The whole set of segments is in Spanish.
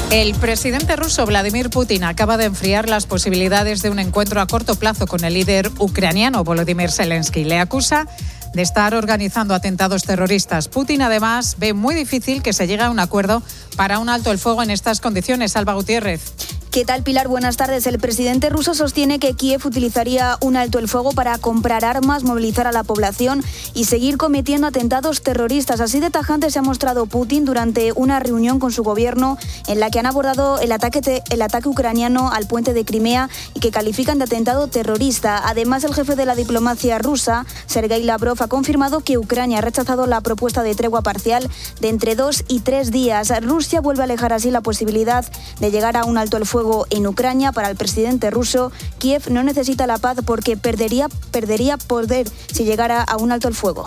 El presidente ruso Vladimir Putin acaba de enfriar las posibilidades de un encuentro a corto plazo con el líder ucraniano Volodymyr Zelensky. Le acusa de estar organizando atentados terroristas. Putin, además, ve muy difícil que se llegue a un acuerdo para un alto el fuego en estas condiciones. Alba Gutiérrez. ¿Qué tal, Pilar? Buenas tardes. El presidente ruso sostiene que Kiev utilizaría un alto el fuego para comprar armas, movilizar a la población y seguir cometiendo atentados terroristas. Así de tajante se ha mostrado Putin durante una reunión con su gobierno en la que han abordado el ataque ucraniano al puente de Crimea y que califican de atentado terrorista. Además, el jefe de la diplomacia rusa, Sergei Lavrov, ha confirmado que Ucrania ha rechazado la propuesta de tregua parcial de entre 2 y 3 días. Rusia vuelve a alejar así la posibilidad de llegar a un alto el fuego en Ucrania. Para el presidente ruso, Kiev no necesita la paz porque perdería poder si llegara a un alto el fuego.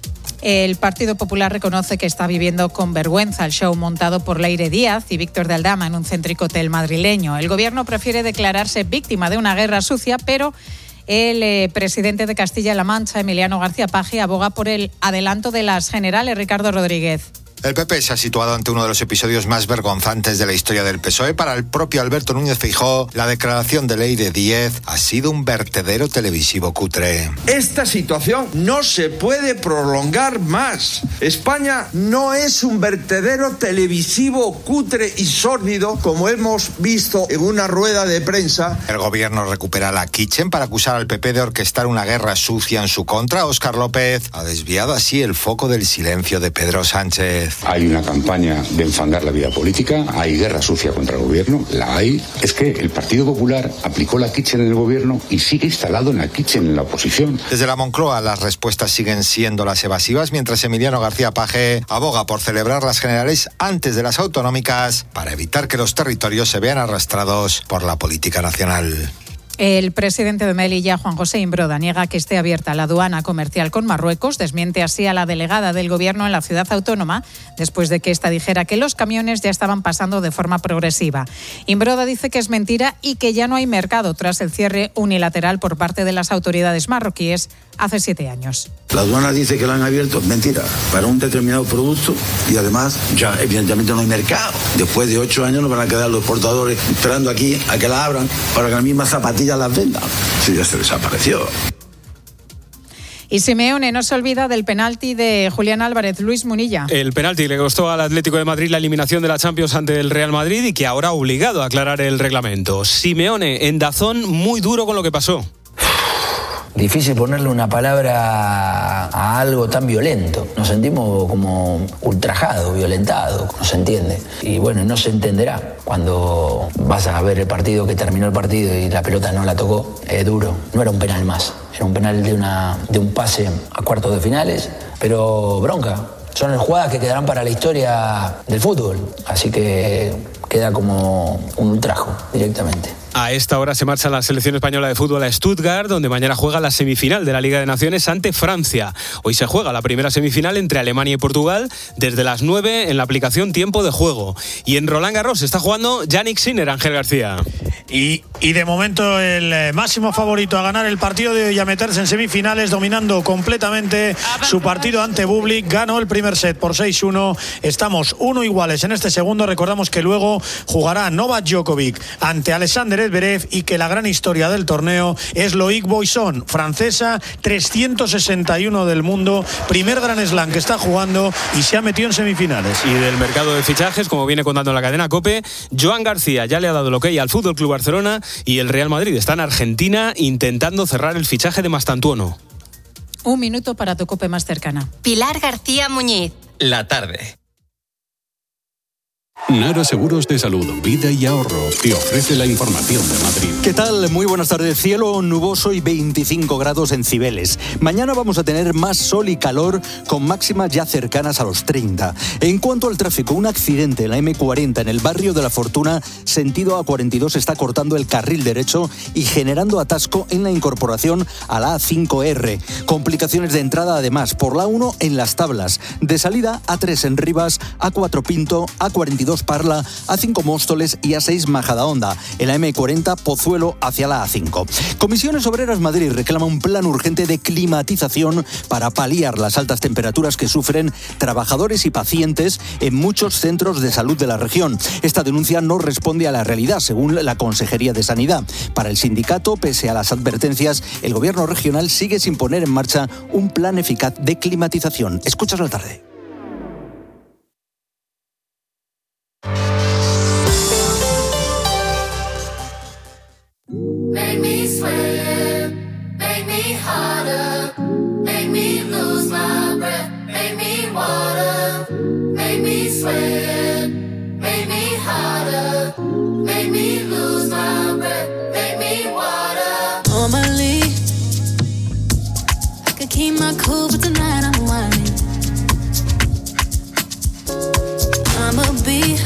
El Partido Popular reconoce que está viviendo con vergüenza el show montado por Leire Díaz y Víctor de Aldama en un céntrico hotel madrileño. El gobierno prefiere declararse víctima de una guerra sucia, pero el presidente de Castilla-La Mancha, Emiliano García Paje, aboga por el adelanto de las generales. Ricardo Rodríguez. El PP se ha situado ante uno de los episodios más vergonzantes de la historia del PSOE. Para el propio Alberto Núñez Feijóo, la declaración de Leire Díaz ha sido un vertedero televisivo cutre. Esta situación no se puede prolongar más. España no es un vertedero televisivo cutre y sórdido, como hemos visto en una rueda de prensa. El gobierno recupera la Kitchen para acusar al PP de orquestar una guerra sucia en su contra. Óscar López ha desviado así el foco del silencio de Pedro Sánchez. Hay una campaña de enfangar la vida política, hay guerra sucia contra el gobierno, la hay. Es que el Partido Popular aplicó la Kitchen en el gobierno y sigue instalado en la Kitchen en la oposición. Desde la Moncloa las respuestas siguen siendo las evasivas, mientras Emiliano García Paje aboga por celebrar las generales antes de las autonómicas para evitar que los territorios se vean arrastrados por la política nacional. El presidente de Melilla, Juan José Imbroda, niega que esté abierta la aduana comercial con Marruecos. Desmiente así a la delegada del Gobierno en la ciudad autónoma, después de que ésta dijera que los camiones ya estaban pasando de forma progresiva. Imbroda dice que es mentira y que ya no hay mercado tras el cierre unilateral por parte de las autoridades marroquíes hace 7 años. La aduana dice que la han abierto, mentira, para un determinado producto y además ya evidentemente no hay mercado. Después de 8 años nos van a quedar los portadores esperando aquí a que la abran para que la misma zapatilla las vendan. Sí, ya se desapareció. Y Simeone no se olvida del penalti de Julián Álvarez. Luis Munilla. El penalti le costó al Atlético de Madrid la eliminación de la Champions ante el Real Madrid y que ahora ha obligado a aclarar el reglamento. Simeone en DAZN muy duro con lo que pasó. Difícil ponerle una palabra a algo tan violento. Nos sentimos como ultrajados, violentados, no se entiende. Y bueno, no se entenderá. Cuando vas a ver el partido, que terminó el partido y la pelota no la tocó, es duro. No era un penal más, era un penal de un pase a cuartos de finales, pero bronca. Son las jugadas que quedarán para la historia del fútbol, así que queda como un ultrajo directamente. A esta hora se marcha la selección española de fútbol a Stuttgart, donde mañana juega la semifinal de la Liga de Naciones ante Francia. Hoy se juega la primera semifinal entre Alemania y Portugal desde las 9 en la aplicación Tiempo de Juego. Y en Roland Garros está jugando Jannik Sinner, Ángel García. Y de momento el máximo favorito a ganar el partido de hoy, a meterse en semifinales, dominando completamente su partido ante Bublik. Ganó el primer set por 6-1. Estamos 1 iguales en este segundo. Recordamos que luego jugará Novak Djokovic ante Alexander Zverev y que la gran historia del torneo es Loïc Boisson, francesa, 361 del mundo, primer Grand Slam que está jugando y se ha metido en semifinales. Y del mercado de fichajes, como viene contando la cadena COPE, Joan García ya le ha dado el ok al Fútbol Club Barcelona y el Real Madrid está en Argentina intentando cerrar el fichaje de Mastantuono. 1 minuto para tu COPE más cercana. Pilar García Muñiz. La tarde. Nara Seguros de Salud, Vida y Ahorro te ofrece la información de Madrid. ¿Qué tal? Muy buenas tardes. Cielo nuboso y 25 grados en Cibeles. Mañana vamos a tener más sol y calor con máximas ya cercanas a los 30. En cuanto al tráfico, un accidente en la M40 en el barrio de La Fortuna, sentido A42, está cortando el carril derecho y generando atasco en la incorporación a la A5R. Complicaciones de entrada además por la 1 en Las Tablas. De salida A3 en Rivas, A4 Pinto, A42 A2 Parla, A5 Móstoles y A6 Majadahonda, en la M40 Pozuelo hacia la A5. Comisiones Obreras Madrid reclama un plan urgente de climatización para paliar las altas temperaturas que sufren trabajadores y pacientes en muchos centros de salud de la región. Esta denuncia no responde a la realidad, según la Consejería de Sanidad. Para el sindicato, pese a las advertencias, el gobierno regional sigue sin poner en marcha un plan eficaz de climatización. Escuchas la tarde. Make me sweat, make me harder, make me lose my breath, make me water, make me sweat, make me harder, make me lose my breath, make me water. Normally, I could keep my cool, but tonight I'm whining. I'ma be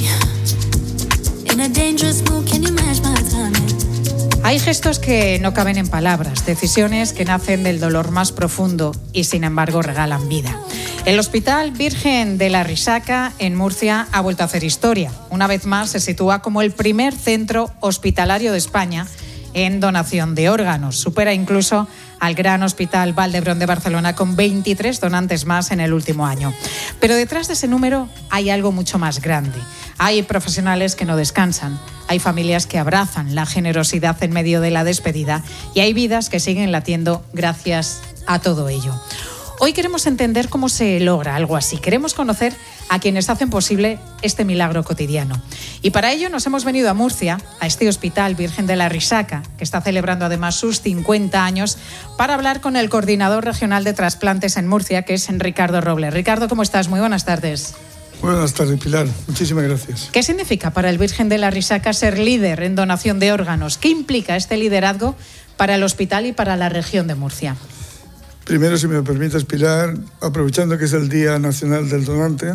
in a dangerous mood, can you match my timing? Hay gestos que no caben en palabras, decisiones que nacen del dolor más profundo y sin embargo regalan vida. El Hospital Virgen de la Risaca en Murcia ha vuelto a hacer historia. Una vez más se sitúa como el primer centro hospitalario de España en donación de órganos. Supera incluso al Gran Hospital Vall d'Hebron de Barcelona con 23 donantes más en el último año. Pero detrás de ese número hay algo mucho más grande. Hay profesionales que no descansan, hay familias que abrazan la generosidad en medio de la despedida y hay vidas que siguen latiendo gracias a todo ello. Hoy queremos entender cómo se logra algo así. Queremos conocer a quienes hacen posible este milagro cotidiano. Y para ello nos hemos venido a Murcia, a este Hospital Virgen de la Risaca, que está celebrando además sus 50 años, para hablar con el coordinador regional de trasplantes en Murcia, que es Ricardo Robles. Ricardo, ¿cómo estás? Muy buenas tardes. Buenas tardes, Pilar. Muchísimas gracias. ¿Qué significa para el Virgen de la Risaca ser líder en donación de órganos? ¿Qué implica este liderazgo para el hospital y para la región de Murcia? Primero, si me permites, Pilar, aprovechando que es el Día Nacional del Donante,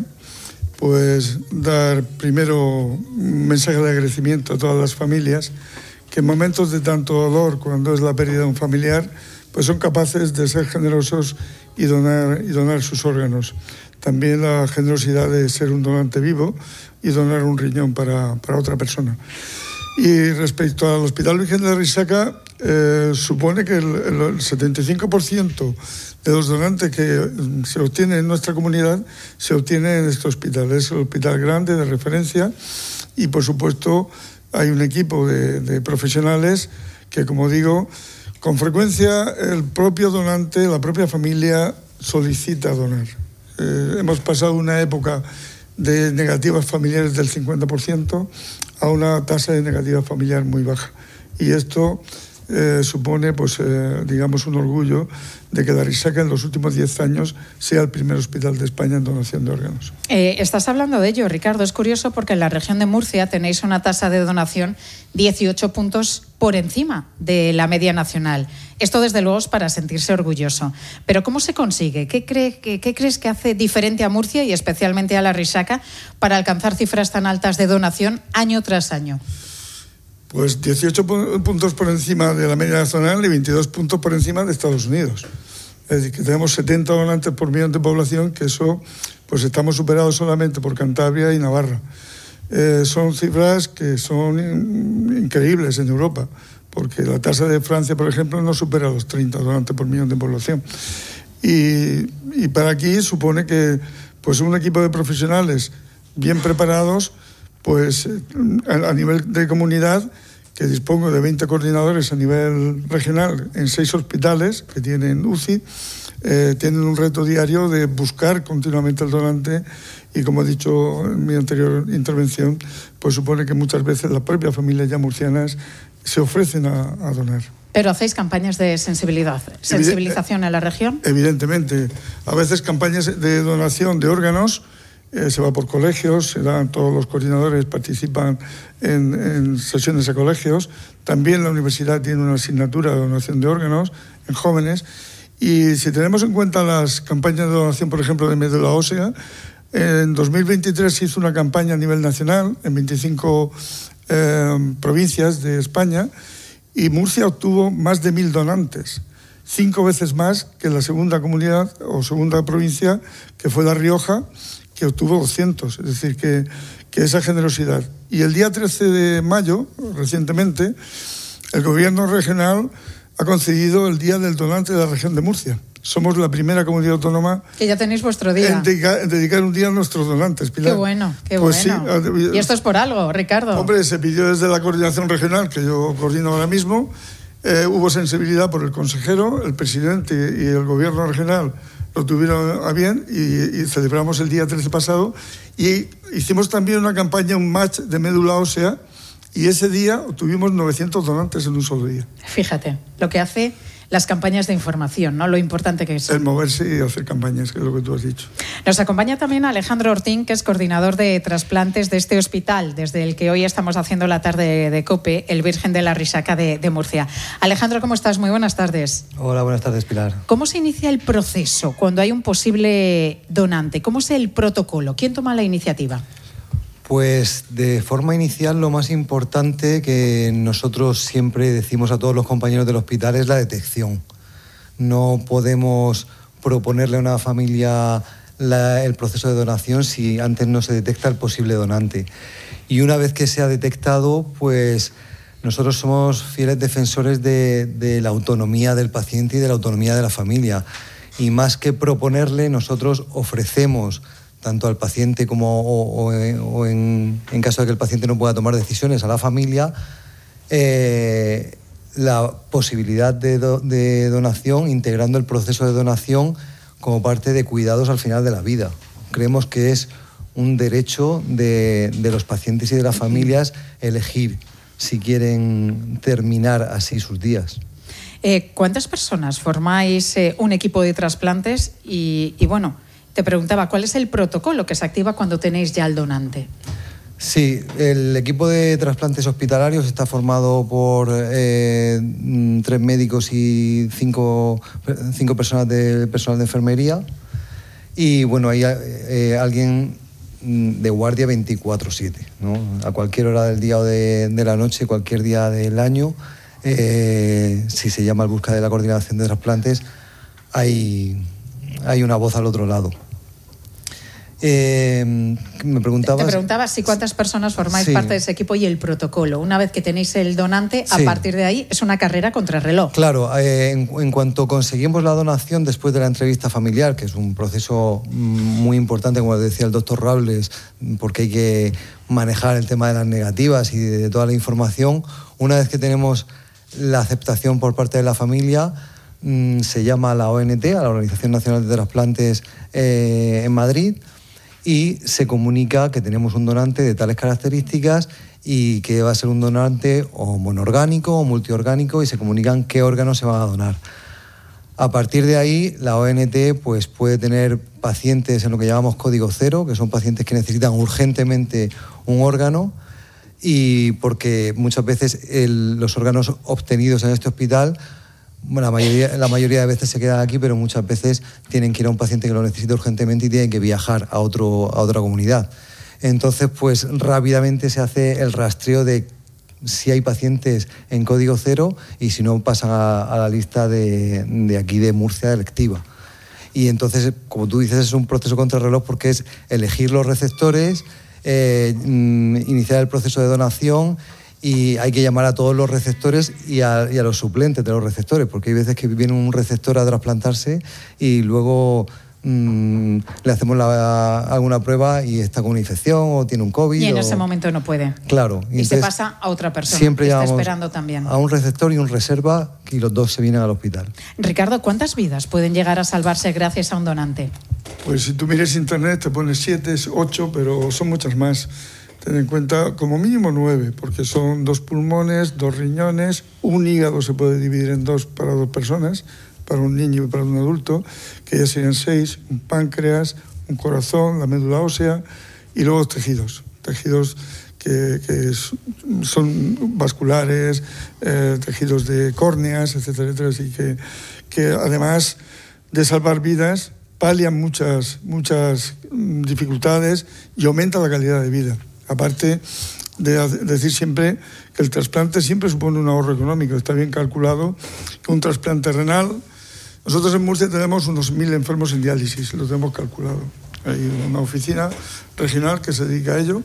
pues dar primero un mensaje de agradecimiento a todas las familias que en momentos de tanto dolor, cuando es la pérdida de un familiar, pues son capaces de ser generosos y donar sus órganos. También la generosidad de ser un donante vivo y donar un riñón para otra persona. Y respecto al Hospital Virgen de la Risaca, supone que el 75% de los donantes que se obtienen en nuestra comunidad se obtienen en este hospital. Es el hospital grande de referencia y, por supuesto, hay un equipo de profesionales que, como digo, con frecuencia el propio donante, la propia familia solicita donar. Hemos pasado una época de negativas familiares del 50% a una tasa de negativa familiar muy baja. Y esto supone, digamos, un orgullo de que la Risaca en los últimos 10 años sea el primer hospital de España en donación de órganos. Estás hablando de ello, Ricardo. Es curioso porque en la región de Murcia tenéis una tasa de donación 18 puntos por encima de la media nacional. Esto, desde luego, es para sentirse orgulloso. Pero ¿cómo se consigue? ¿Qué crees que hace diferente a Murcia y especialmente a la Risaca para alcanzar cifras tan altas de donación año tras año? Pues 18 puntos por encima de la media nacional y 22 puntos por encima de Estados Unidos. Es decir, que tenemos 70 donantes por millón de población, que eso, pues estamos superados solamente por Cantabria y Navarra. Son cifras que son increíbles en Europa, porque la tasa de Francia, por ejemplo, no supera los 30 donantes por millón de población. Y para aquí supone que pues un equipo de profesionales bien preparados, pues a nivel de comunidad, que dispongo de 20 coordinadores a nivel regional en 6 hospitales que tienen UCI, tienen un reto diario de buscar continuamente el donante y, como he dicho en mi anterior intervención, pues supone que muchas veces las propias familias ya murcianas se ofrecen a donar. ¿Pero hacéis campañas de sensibilización en la región? Evidentemente. A veces campañas de donación de órganos. Se va por colegios, todos los coordinadores participan en sesiones a colegios. También la universidad tiene una asignatura de donación de órganos en jóvenes. Y si tenemos en cuenta las campañas de donación, por ejemplo, de médula ósea, en 2023 se hizo una campaña a nivel nacional en 25 provincias de España y Murcia obtuvo más de 1.000 donantes, 5 veces más que la segunda comunidad o segunda provincia, que fue La Rioja, que obtuvo 200, es decir, que esa generosidad. Y el día 13 de mayo, recientemente, el gobierno regional ha concedido el Día del Donante de la región de Murcia. Somos la primera comunidad autónoma que ya tenéis vuestro día. En dedicar un día a nuestros donantes, Pilar. Qué bueno, qué pues bueno. Sí, y esto es por algo, Ricardo. Hombre, se pidió desde la coordinación regional, que yo coordino ahora mismo, hubo sensibilidad por el consejero, el presidente y el gobierno regional lo tuvieron a bien y celebramos el día 13 pasado y hicimos también una campaña, un match de médula ósea y ese día obtuvimos 900 donantes en un solo día. Fíjate, lo que hace las campañas de información, ¿no? Lo importante que es. El moverse y hacer campañas, que es lo que tú has dicho. Nos acompaña también Alejandro Ortín, que es coordinador de trasplantes de este hospital, desde el que hoy estamos haciendo la tarde de COPE, el Virgen de la Risaca de Murcia. Alejandro, ¿cómo estás? Muy buenas tardes. Hola, buenas tardes, Pilar. ¿Cómo se inicia el proceso cuando hay un posible donante? ¿Cómo es el protocolo? ¿Quién toma la iniciativa? Pues de forma inicial lo más importante que nosotros siempre decimos a todos los compañeros del hospital es la detección. No podemos proponerle a una familia el proceso de donación si antes no se detecta el posible donante. Y una vez que se ha detectado, pues nosotros somos fieles defensores de la autonomía del paciente y de la autonomía de la familia. Y más que proponerle, nosotros ofrecemos tanto al paciente como o en caso de que el paciente no pueda tomar decisiones, a la familia, la posibilidad de donación, integrando el proceso de donación como parte de cuidados al final de la vida. Creemos que es un derecho de los pacientes y de las familias elegir si quieren terminar así sus días. ¿Cuántas personas formáis un equipo de trasplantes? Y bueno, te preguntaba, ¿cuál es el protocolo que se activa cuando tenéis ya el donante? Sí, el equipo de trasplantes hospitalarios está formado por 3 médicos y 5 personas de personal de enfermería. Y bueno, hay alguien de guardia 24/7, ¿no? A cualquier hora del día o de la noche, cualquier día del año, si se llama al busca de la coordinación de trasplantes, hay una voz al otro lado. Me preguntabas... Te preguntaba si cuántas personas formáis parte de ese equipo y el protocolo. Una vez que tenéis el donante, a partir de ahí es una carrera contra el reloj. Claro, en cuanto conseguimos la donación después de la entrevista familiar, que es un proceso muy importante, como decía el doctor Robles, porque hay que manejar el tema de las negativas y de toda la información, una vez que tenemos la aceptación por parte de la familia, se llama a la ONT, a la Organización Nacional de Trasplantes en Madrid, y se comunica que tenemos un donante de tales características y que va a ser un donante o monoorgánico o multiorgánico, y se comunican qué órganos se van a donar. A partir de ahí, la ONT pues, puede tener pacientes en lo que llamamos código cero, que son pacientes que necesitan urgentemente un órgano, y porque muchas veces los órganos obtenidos en este hospital, bueno, la mayoría de veces se quedan aquí, pero muchas veces tienen que ir a un paciente que lo necesita urgentemente y tienen que viajar a otra comunidad. Entonces, pues rápidamente se hace el rastreo de si hay pacientes en código cero y si no pasan a la lista de aquí de Murcia electiva. Y entonces, como tú dices, es un proceso contrarreloj porque es elegir los receptores, iniciar el proceso de donación. Y hay que llamar a todos los receptores y a los suplentes de los receptores, porque hay veces que viene un receptor a trasplantarse y luego le hacemos alguna prueba y está con una infección o tiene un COVID. Y en ese momento no puede. Claro. Y se pasa a otra persona siempre que está esperando también. A un receptor y un reserva, y los dos se vienen al hospital. Ricardo, ¿cuántas vidas pueden llegar a salvarse gracias a un donante? Pues si tú miras internet te pones 7, 8, pero son muchas más. Ten en cuenta como mínimo 9, porque son 2 pulmones, 2 riñones, un hígado se puede dividir en 2 para 2 personas, para un niño y para un adulto, que ya serían 6, un páncreas, un corazón, la médula ósea y luego tejidos que son vasculares, tejidos de córneas, etcétera, etcétera, así que además de salvar vidas, palian muchas dificultades y aumenta la calidad de vida. Aparte de decir siempre que el trasplante siempre supone un ahorro económico. Está bien calculado que un trasplante renal... Nosotros en Murcia tenemos unos 1.000 enfermos en diálisis, lo tenemos calculado. Hay una oficina regional que se dedica a ello.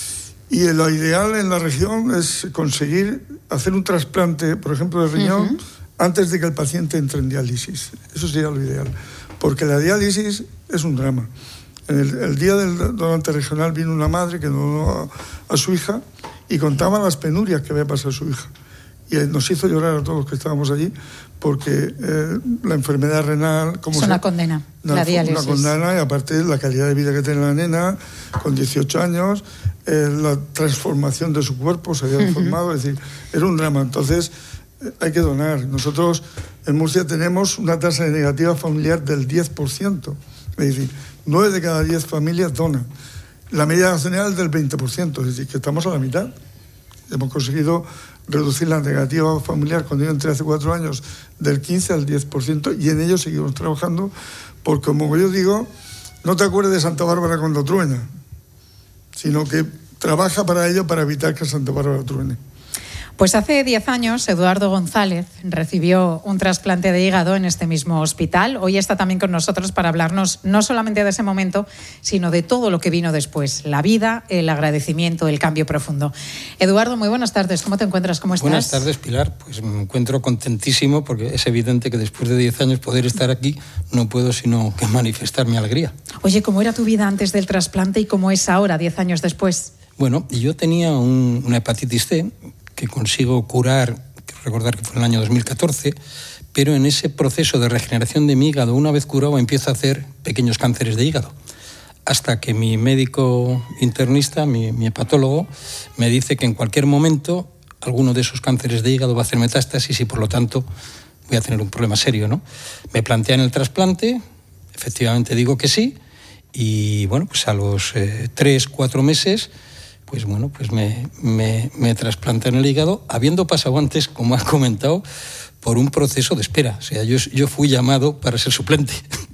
Y lo ideal en la región es conseguir hacer un trasplante, por ejemplo, de riñón, antes de que el paciente entre en diálisis. Eso sería lo ideal. Porque la diálisis es un drama. El día del donante regional vino una madre que donó a su hija y contaba las penurias que había pasado a su hija. Y nos hizo llorar a todos los que estábamos allí porque la enfermedad renal... Es una condena, la diálisis. Una condena, y aparte la calidad de vida que tiene la nena con 18 años, la transformación de su cuerpo se había deformado, es decir, era un drama. Entonces hay que donar. Nosotros en Murcia tenemos una tasa de negativa familiar del 10%. Es decir, 9 de cada 10 familias donan. La media nacional es del 20%, es decir, que estamos a la mitad. Hemos conseguido reducir la negativa familiar cuando yo entré hace 4 años del 15 al 10%, y en ello seguimos trabajando, porque como yo digo, no te acuerdes de Santa Bárbara cuando truena, sino que trabaja para ello, para evitar que Santa Bárbara truene. Pues hace 10 años Eduardo González recibió un trasplante de hígado en este mismo hospital. Hoy está también con nosotros para hablarnos no solamente de ese momento, sino de todo lo que vino después, la vida, el agradecimiento, el cambio profundo. Eduardo, muy buenas tardes. ¿Cómo te encuentras? ¿Cómo estás? Buenas tardes, Pilar. Pues me encuentro contentísimo porque es evidente que después de 10 años poder estar aquí no puedo sino que manifestar mi alegría. Oye, ¿cómo era tu vida antes del trasplante y cómo es ahora, 10 años después? Bueno, yo tenía una hepatitis C que consigo curar, quiero recordar que fue en el año 2014, pero en ese proceso de regeneración de mi hígado, una vez curado, empiezo a hacer pequeños cánceres de hígado. Hasta que mi médico internista, mi hepatólogo, me dice que en cualquier momento alguno de esos cánceres de hígado va a hacer metástasis y por lo tanto voy a tener un problema serio, ¿no? Me plantean el trasplante, efectivamente digo que sí, y bueno, pues a los 3-4 meses... pues bueno, pues me trasplantan el hígado, habiendo pasado antes, como has comentado, por un proceso de espera. O sea, yo fui llamado para ser suplente.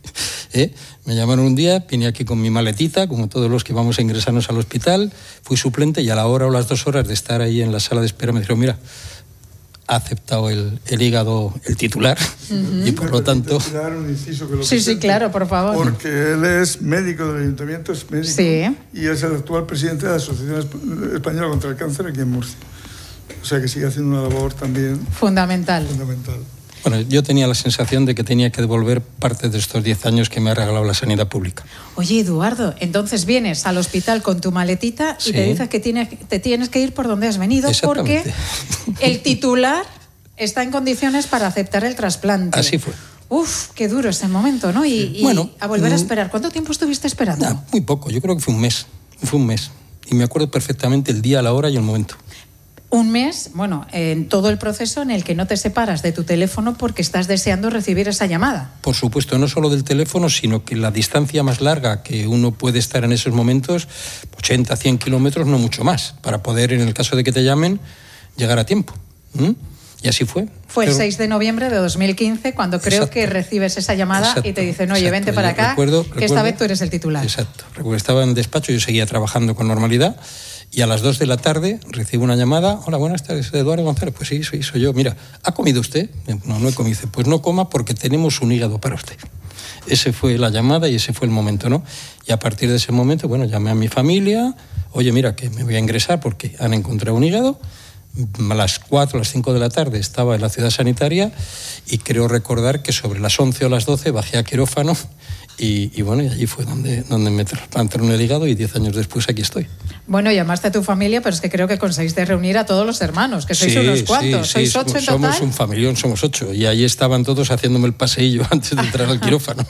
Me llamaron un día, vine aquí con mi maletita, como todos los que vamos a ingresarnos al hospital, fui suplente y a la hora o las 2 horas de estar ahí en la sala de espera me dijeron, mira, ha aceptado el hígado el titular y por lo tanto... Sí, claro, por favor. Porque él es médico del ayuntamiento, es médico, sí, y es el actual presidente de la Asociación Española contra el Cáncer aquí en Murcia. O sea que sigue haciendo una labor también... Fundamental. Bueno, yo tenía la sensación de que tenía que devolver parte de estos 10 años que me ha regalado la sanidad pública. Oye, Eduardo, entonces vienes al hospital con tu maletita y te dices que te tienes que ir por donde has venido porque el titular está en condiciones para aceptar el trasplante. Así fue. Uf, qué duro ese momento, ¿no? Y bueno, a volver a esperar. ¿Cuánto tiempo estuviste esperando? Muy poco, yo creo que fue un mes. Fue un mes. Y me acuerdo perfectamente el día, la hora y el momento. Un mes, bueno, en todo el proceso en el que no te separas de tu teléfono porque estás deseando recibir esa llamada. Por supuesto, no solo del teléfono, sino que la distancia más larga que uno puede estar en esos momentos, 80, 100 kilómetros, no mucho más, para poder, en el caso de que te llamen, llegar a tiempo. Y así fue. Fue el 6 de noviembre de 2015 cuando creo que recibes esa llamada y te dicen, oye, vente para acá, que esta vez tú eres el titular. Exacto. Recuerdo, estaba en despacho, yo seguía trabajando con normalidad. Y a las 2 de la tarde recibo una llamada. Hola, buenas tardes, Eduardo González. Pues sí, soy yo. Mira, ¿ha comido usted? No he comido. Pues no coma porque tenemos un hígado para usted. Ese fue la llamada y ese fue el momento, ¿no? Y a partir de ese momento, bueno, llamé a mi familia. Oye, mira, que me voy a ingresar porque han encontrado un hígado. A las 4, a las 5 de la tarde estaba en la ciudad sanitaria y creo recordar que sobre las 11 o las 12 bajé a quirófano y bueno, y allí fue donde me trasplantaron el hígado y 10 años después aquí estoy. Bueno, llamaste a tu familia, pero es que creo que conseguiste reunir a todos los hermanos, que sois unos cuantos. Sí, ¿Sois 8 en total? Somos un familión, somos 8 y ahí estaban todos haciéndome el paseillo antes de entrar al quirófano.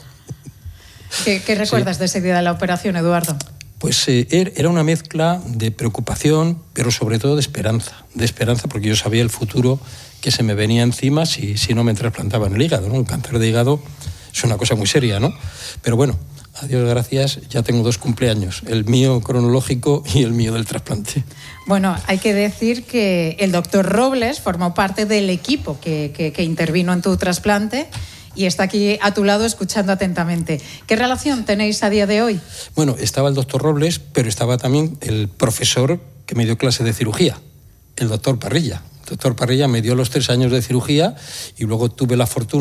¿Qué recuerdas de ese día de la operación, Eduardo? Pues era una mezcla de preocupación, pero sobre todo de esperanza porque yo sabía el futuro que se me venía encima si no me trasplantaban el hígado, ¿no? Un cáncer de hígado es una cosa muy seria, ¿no? Pero bueno, a Dios gracias, ya tengo 2 cumpleaños, el mío cronológico y el mío del trasplante. Bueno, hay que decir que el doctor Robles formó parte del equipo que intervino en tu trasplante y está aquí a tu lado escuchando atentamente. ¿Qué relación tenéis a día de hoy? Bueno, estaba el doctor Robles, pero estaba también el profesor que me dio clase de cirugía, el doctor Parrilla. El doctor Parrilla me dio los 3 años de cirugía y luego tuve la fortuna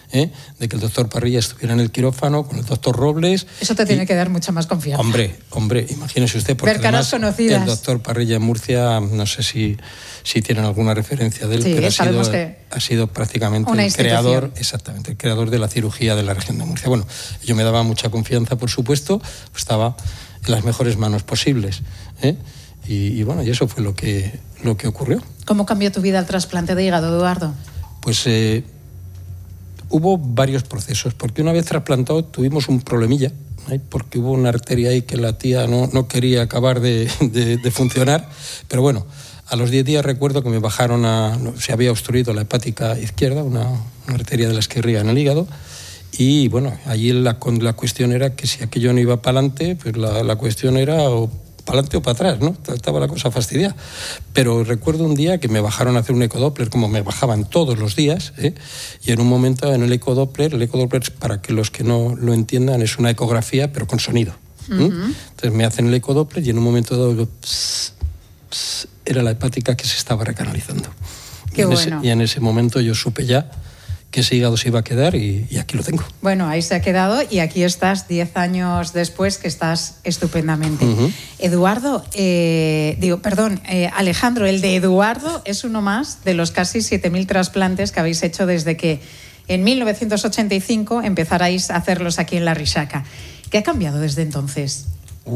de que el doctor Parrilla estuviera en el quirófano con el doctor Robles. Eso te tiene que dar mucha más confianza. Hombre, imagínese usted, porque ver caras además conocidas. El doctor Parrilla en Murcia, no sé si tienen alguna referencia de él, sí, pero ha sido prácticamente el creador, exactamente, el creador de la cirugía de la región de Murcia. Bueno, yo me daba mucha confianza, por supuesto, estaba en las mejores manos posibles, y bueno, y eso fue lo que ocurrió. ¿Cómo cambió tu vida el trasplante de hígado, Eduardo? Pues hubo varios procesos, porque una vez trasplantado tuvimos un problemilla, porque hubo una arteria ahí que la tía no quería acabar de funcionar, pero bueno, a los 10 días recuerdo que me bajaron se había obstruido la hepática izquierda, una arteria de la izquierda en el hígado, y bueno, allí la cuestión era que si aquello no iba para adelante, pues la cuestión era o para adelante o para atrás, ¿no? Estaba la cosa fastidiada. Pero recuerdo un día que me bajaron a hacer un ecodoppler, como me bajaban todos los días, y en un momento en el ecodoppler, para que los que no lo entiendan, es una ecografía, pero con sonido. Entonces me hacen el ecodoppler y en un momento dado era la hepática que se estaba recanalizando. Y en ese momento yo supe ya que ese hígado se iba a quedar y aquí lo tengo. Bueno, ahí se ha quedado y aquí estás 10 años después, que estás estupendamente. Eduardo, Alejandro, el de Eduardo es uno más de los casi 7.000 trasplantes que habéis hecho desde que en 1985 empezarais a hacerlos aquí en La Rixaca. ¿Qué ha cambiado desde entonces?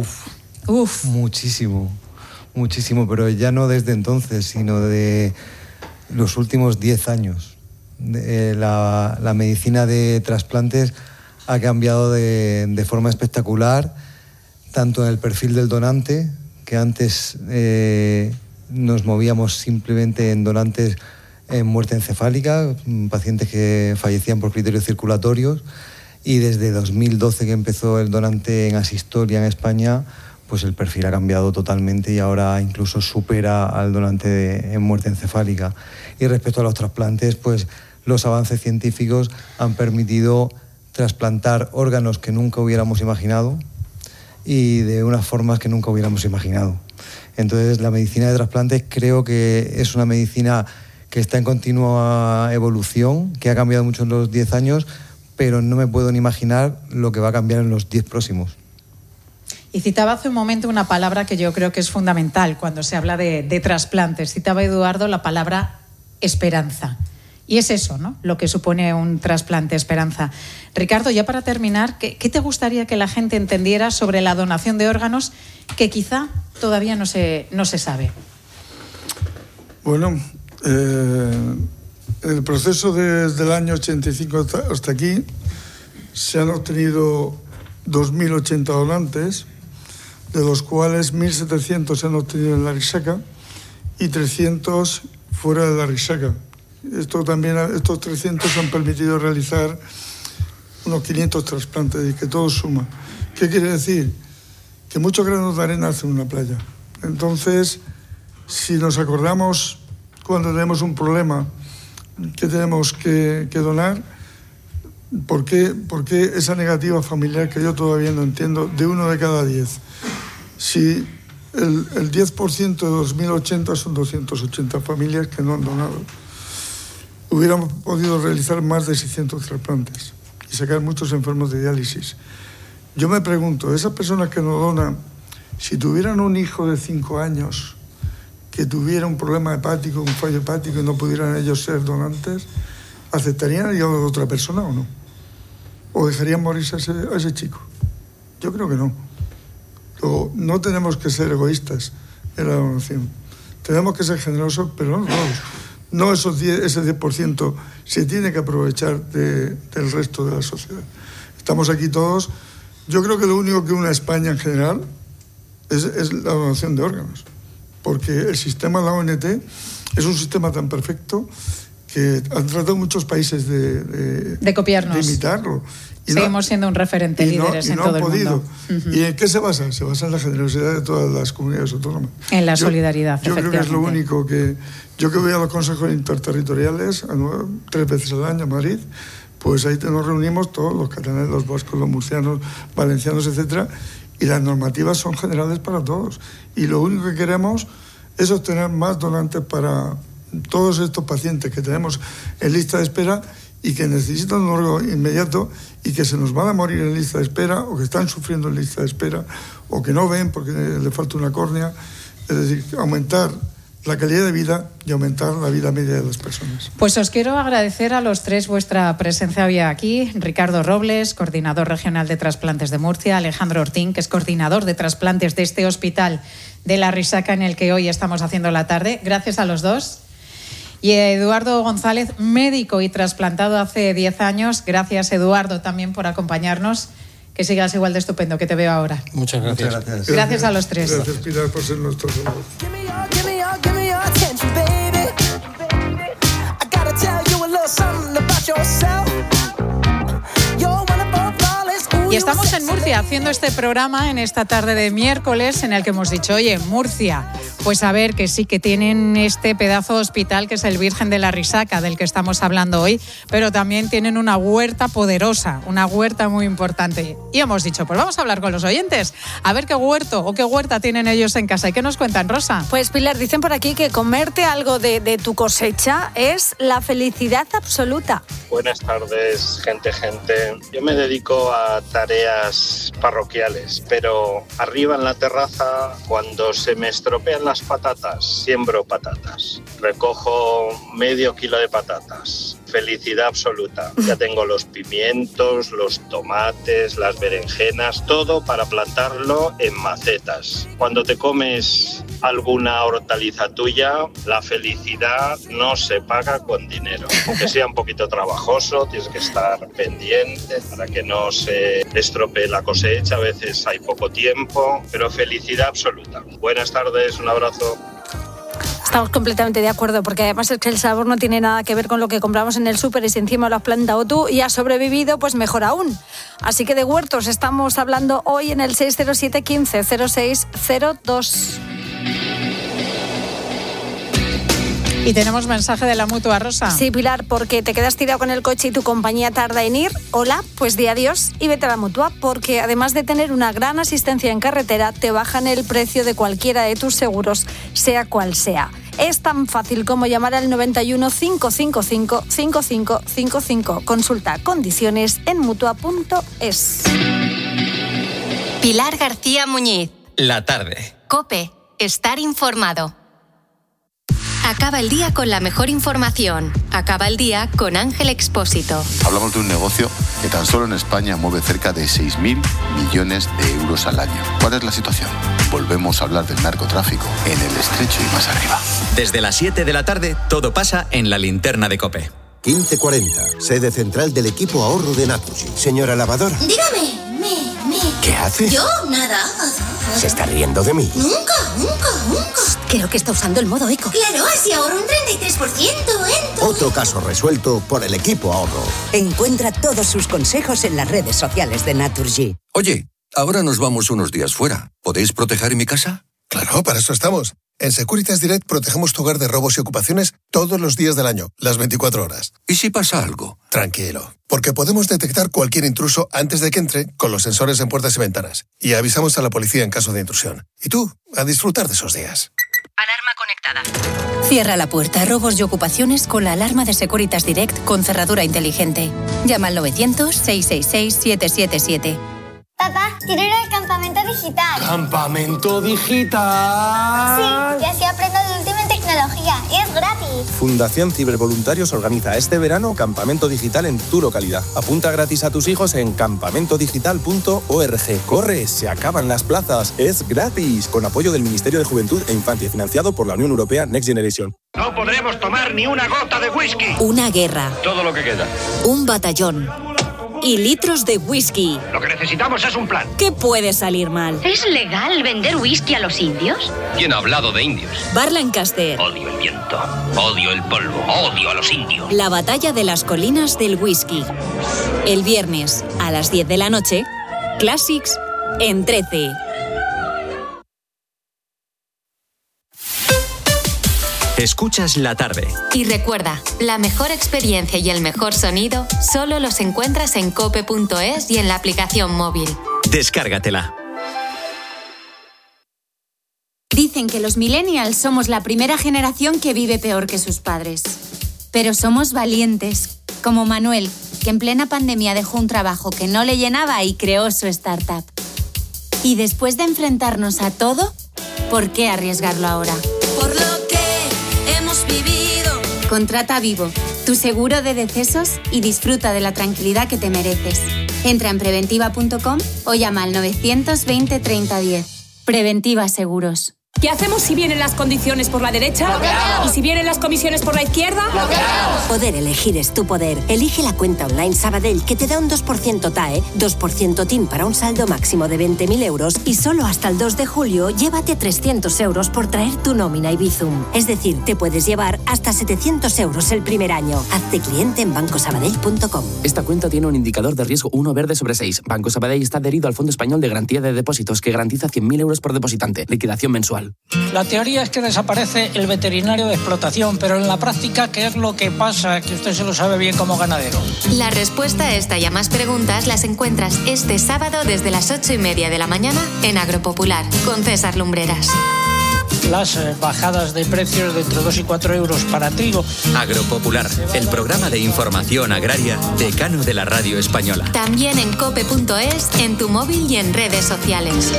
Muchísimo, pero ya no desde entonces, sino de los últimos 10 años. La medicina de trasplantes ha cambiado de forma espectacular, tanto en el perfil del donante, que antes nos movíamos simplemente en donantes en muerte encefálica, pacientes que fallecían por criterios circulatorios, y desde 2012 que empezó el donante en asistolia en España, pues el perfil ha cambiado totalmente y ahora incluso supera al donante en muerte encefálica. Y respecto a los trasplantes, pues los avances científicos han permitido trasplantar órganos que nunca hubiéramos imaginado y de unas formas que nunca hubiéramos imaginado. Entonces, la medicina de trasplantes creo que es una medicina que está en continua evolución, que ha cambiado mucho en los 10 años, pero no me puedo ni imaginar lo que va a cambiar en los 10 próximos. Y citaba hace un momento una palabra que yo creo que es fundamental cuando se habla de trasplantes. Citaba Eduardo la palabra esperanza. Y es eso, ¿no?, lo que supone un trasplante, esperanza. Ricardo, ya para terminar, ¿qué te gustaría que la gente entendiera sobre la donación de órganos que quizá todavía no se sabe? Bueno, el proceso desde el año 85 hasta aquí se han obtenido 2.080 donantes, de los cuales 1.700 se han obtenido en La Rixaca y 300 fuera de La Rixaca. Estos 300 han permitido realizar unos 500 trasplantes y que todo suma. ¿Qué quiere decir? Que muchos granos de arena hacen una playa. Entonces, si nos acordamos cuando tenemos un problema que tenemos que donar, ¿por qué esa negativa familiar que yo todavía no entiendo, de 1 de cada 10? Si el 10% de 2.080 son 280 familias que no han donado, hubiéramos podido realizar más de 600 trasplantes y sacar muchos enfermos de diálisis. Yo me pregunto, esas personas que no donan, si tuvieran un hijo de 5 años que tuviera un problema hepático, un fallo hepático y no pudieran ellos ser donantes, ¿aceptarían el hígado de otra persona o no? ¿O dejarían morirse a ese chico? Yo creo que no. Luego, no tenemos que ser egoístas en la donación. Tenemos que ser generosos, pero no todos. No ese 10% se tiene que aprovechar del resto de la sociedad. Estamos aquí todos. Yo creo que lo único que une a España en general es la donación de órganos. Porque el sistema de la ONT es un sistema tan perfecto que han tratado muchos países de copiarnos, de imitarlo. Y seguimos siendo un referente, líderes en todo el mundo. ¿Y en qué se basa? Se basa en la generosidad de todas las comunidades autónomas. En la solidaridad, yo creo que es lo único que... Yo que voy a los consejos interterritoriales 3 veces al año a Madrid, pues ahí nos reunimos todos, los catalanes, los vascos, los murcianos, valencianos, etcétera, y las normativas son generales para todos. Y lo único que queremos es obtener más donantes para todos estos pacientes que tenemos en lista de espera y que necesitan un órgano inmediato y que se nos van a morir en lista de espera o que están sufriendo en lista de espera o que no ven porque le falta una córnea. Es decir, aumentar la calidad de vida y aumentar la vida media de las personas. Pues os quiero agradecer a los tres vuestra presencia hoy aquí. Ricardo Robles, coordinador regional de trasplantes de Murcia, Alejandro Ortín, que es coordinador de trasplantes de este hospital de La Risaca en el que hoy estamos haciendo la tarde. Gracias a los dos. Y Eduardo González, médico y trasplantado hace 10 años. Gracias, Eduardo, también por acompañarnos. Que sigas igual de estupendo que te veo ahora. Muchas gracias. Gracias a los tres. Gracias, Pilar, por ser nuestro salvador. Y estamos en Murcia haciendo este programa en esta tarde de miércoles en el que hemos dicho, oye, Murcia, pues a ver que sí que tienen este pedazo de hospital que es el Virgen de la Risaca del que estamos hablando hoy, pero también tienen una huerta poderosa, una huerta muy importante. Y hemos dicho, pues vamos a hablar con los oyentes, a ver qué huerto o qué huerta tienen ellos en casa. ¿Y qué nos cuentan, Rosa? Pues Pilar, dicen por aquí que comerte algo de tu cosecha es la felicidad absoluta. Buenas tardes, gente. Yo me dedico a tareas parroquiales, pero arriba en la terraza, cuando se me estropean las patatas, siembro patatas. Recojo medio kilo de patatas. Felicidad absoluta. Ya tengo los pimientos, los tomates, las berenjenas, todo para plantarlo en macetas. Cuando te comes alguna hortaliza tuya, la felicidad no se paga con dinero. Aunque sea un poquito trabajoso, tienes que estar pendiente para que no se estropee la cosecha. A veces hay poco tiempo, pero felicidad absoluta. Buenas tardes, un abrazo. Estamos completamente de acuerdo, porque además es que el sabor no tiene nada que ver con lo que compramos en el súper y si encima lo has plantado tú y has sobrevivido, pues mejor aún. Así que de huertos estamos hablando hoy en el 607 15 0602. Y tenemos mensaje de la Mutua, Rosa. Sí, Pilar, porque te quedas tirado con el coche y tu compañía tarda en ir. Hola, pues di adiós y vete a la Mutua, porque además de tener una gran asistencia en carretera, te bajan el precio de cualquiera de tus seguros, sea cual sea. Es tan fácil como llamar al 91 555 5555. Consulta condiciones en Mutua.es. Pilar García Muñiz. La tarde. COPE. Estar informado. Acaba el día con la mejor información. Acaba el día con Ángel Expósito. Hablamos de un negocio que tan solo en España mueve cerca de 6.000 millones de euros al año. ¿Cuál es la situación? Volvemos a hablar del narcotráfico en el estrecho y más arriba. Desde las 7 de la tarde, todo pasa en la linterna de COPE. 1540, sede central del equipo ahorro de Naturgy. Señora lavadora. Dígame, ¿Qué hace? Yo, nada. ¿Se está riendo de mí? Nunca. Creo que está usando el modo eco. Claro, así ahorro un 33% en todo. Otro caso resuelto por el equipo ahorro. Encuentra todos sus consejos en las redes sociales de Naturgy. Oye, ahora nos vamos unos días fuera. ¿Podéis proteger mi casa? Claro, para eso estamos. En Securitas Direct protegemos tu hogar de robos y ocupaciones todos los días del año, las 24 horas. ¿Y si pasa algo? Tranquilo, porque podemos detectar cualquier intruso antes de que entre con los sensores en puertas y ventanas. Y avisamos a la policía en caso de intrusión. Y tú, a disfrutar de esos días. Alarma conectada. Cierra la puerta a robos y ocupaciones con la alarma de Securitas Direct con cerradura inteligente. Llama al 900-666-777. Papá, quiero ir al campamento digital. ¿Campamento digital? Sí, y así aprendo de última tecnología. Y es gratis. Fundación Cibervoluntarios organiza este verano campamento digital en tu localidad. Apunta gratis a tus hijos en campamentodigital.org. ¡Corre! ¡Se acaban las plazas! ¡Es gratis! Con apoyo del Ministerio de Juventud e Infancia, financiado por la Unión Europea Next Generation. No podremos tomar ni una gota de whisky. Una guerra. Todo lo que queda. Un batallón. Y litros de whisky. Lo que necesitamos es un plan. ¿Qué puede salir mal? ¿Es legal vender whisky a los indios? ¿Quién ha hablado de indios? Bar Lancaster. Odio el viento, odio el polvo, odio a los indios. La batalla de las colinas del whisky. El viernes a las 10 de la noche, Classics en 13. Escuchas La Tarde. Y recuerda, la mejor experiencia y el mejor sonido solo los encuentras en cope.es y en la aplicación móvil. Descárgatela. Dicen que los millennials somos la primera generación que vive peor que sus padres. Pero somos valientes, Como Manuel, que en plena pandemia dejó un trabajo que no le llenaba y creó su startup. Y después de enfrentarnos a todo, ¿por qué arriesgarlo ahora? Por lo que hemos vivido. Contrata Vivo, tu seguro de decesos, y disfruta de la tranquilidad que te mereces. Entra en preventiva.com o llama al 920 30 10. Preventiva Seguros. ¿Qué hacemos si vienen las condiciones por la derecha? ¡Bloqueado! ¿Y si vienen las comisiones por la izquierda? ¡Bloqueado! Poder elegir es tu poder. Elige la cuenta online Sabadell, que te da un 2% TAE, 2% TIN para un saldo máximo de 20.000 euros, y solo hasta el 2 de julio llévate 300 euros por traer tu nómina y Bizum. Es decir, te puedes llevar hasta 700 euros el primer año. Hazte cliente en bancosabadell.com. Esta cuenta tiene un indicador de riesgo 1 verde sobre 6. Banco Sabadell está adherido al Fondo Español de Garantía de Depósitos, que garantiza 100.000 euros por depositante. Liquidación mensual. La teoría es que desaparece el veterinario de explotación, pero en la práctica, ¿qué es lo que pasa? Que usted se lo sabe bien como ganadero. La respuesta a esta y a más preguntas las encuentras este sábado desde las 8:30 de la mañana en Agropopular, con César Lumbreras. Las bajadas de precios de entre 2 y 4 euros para trigo. Agropopular, el programa de información agraria decano de la radio española. También en cope.es, en tu móvil y en redes sociales.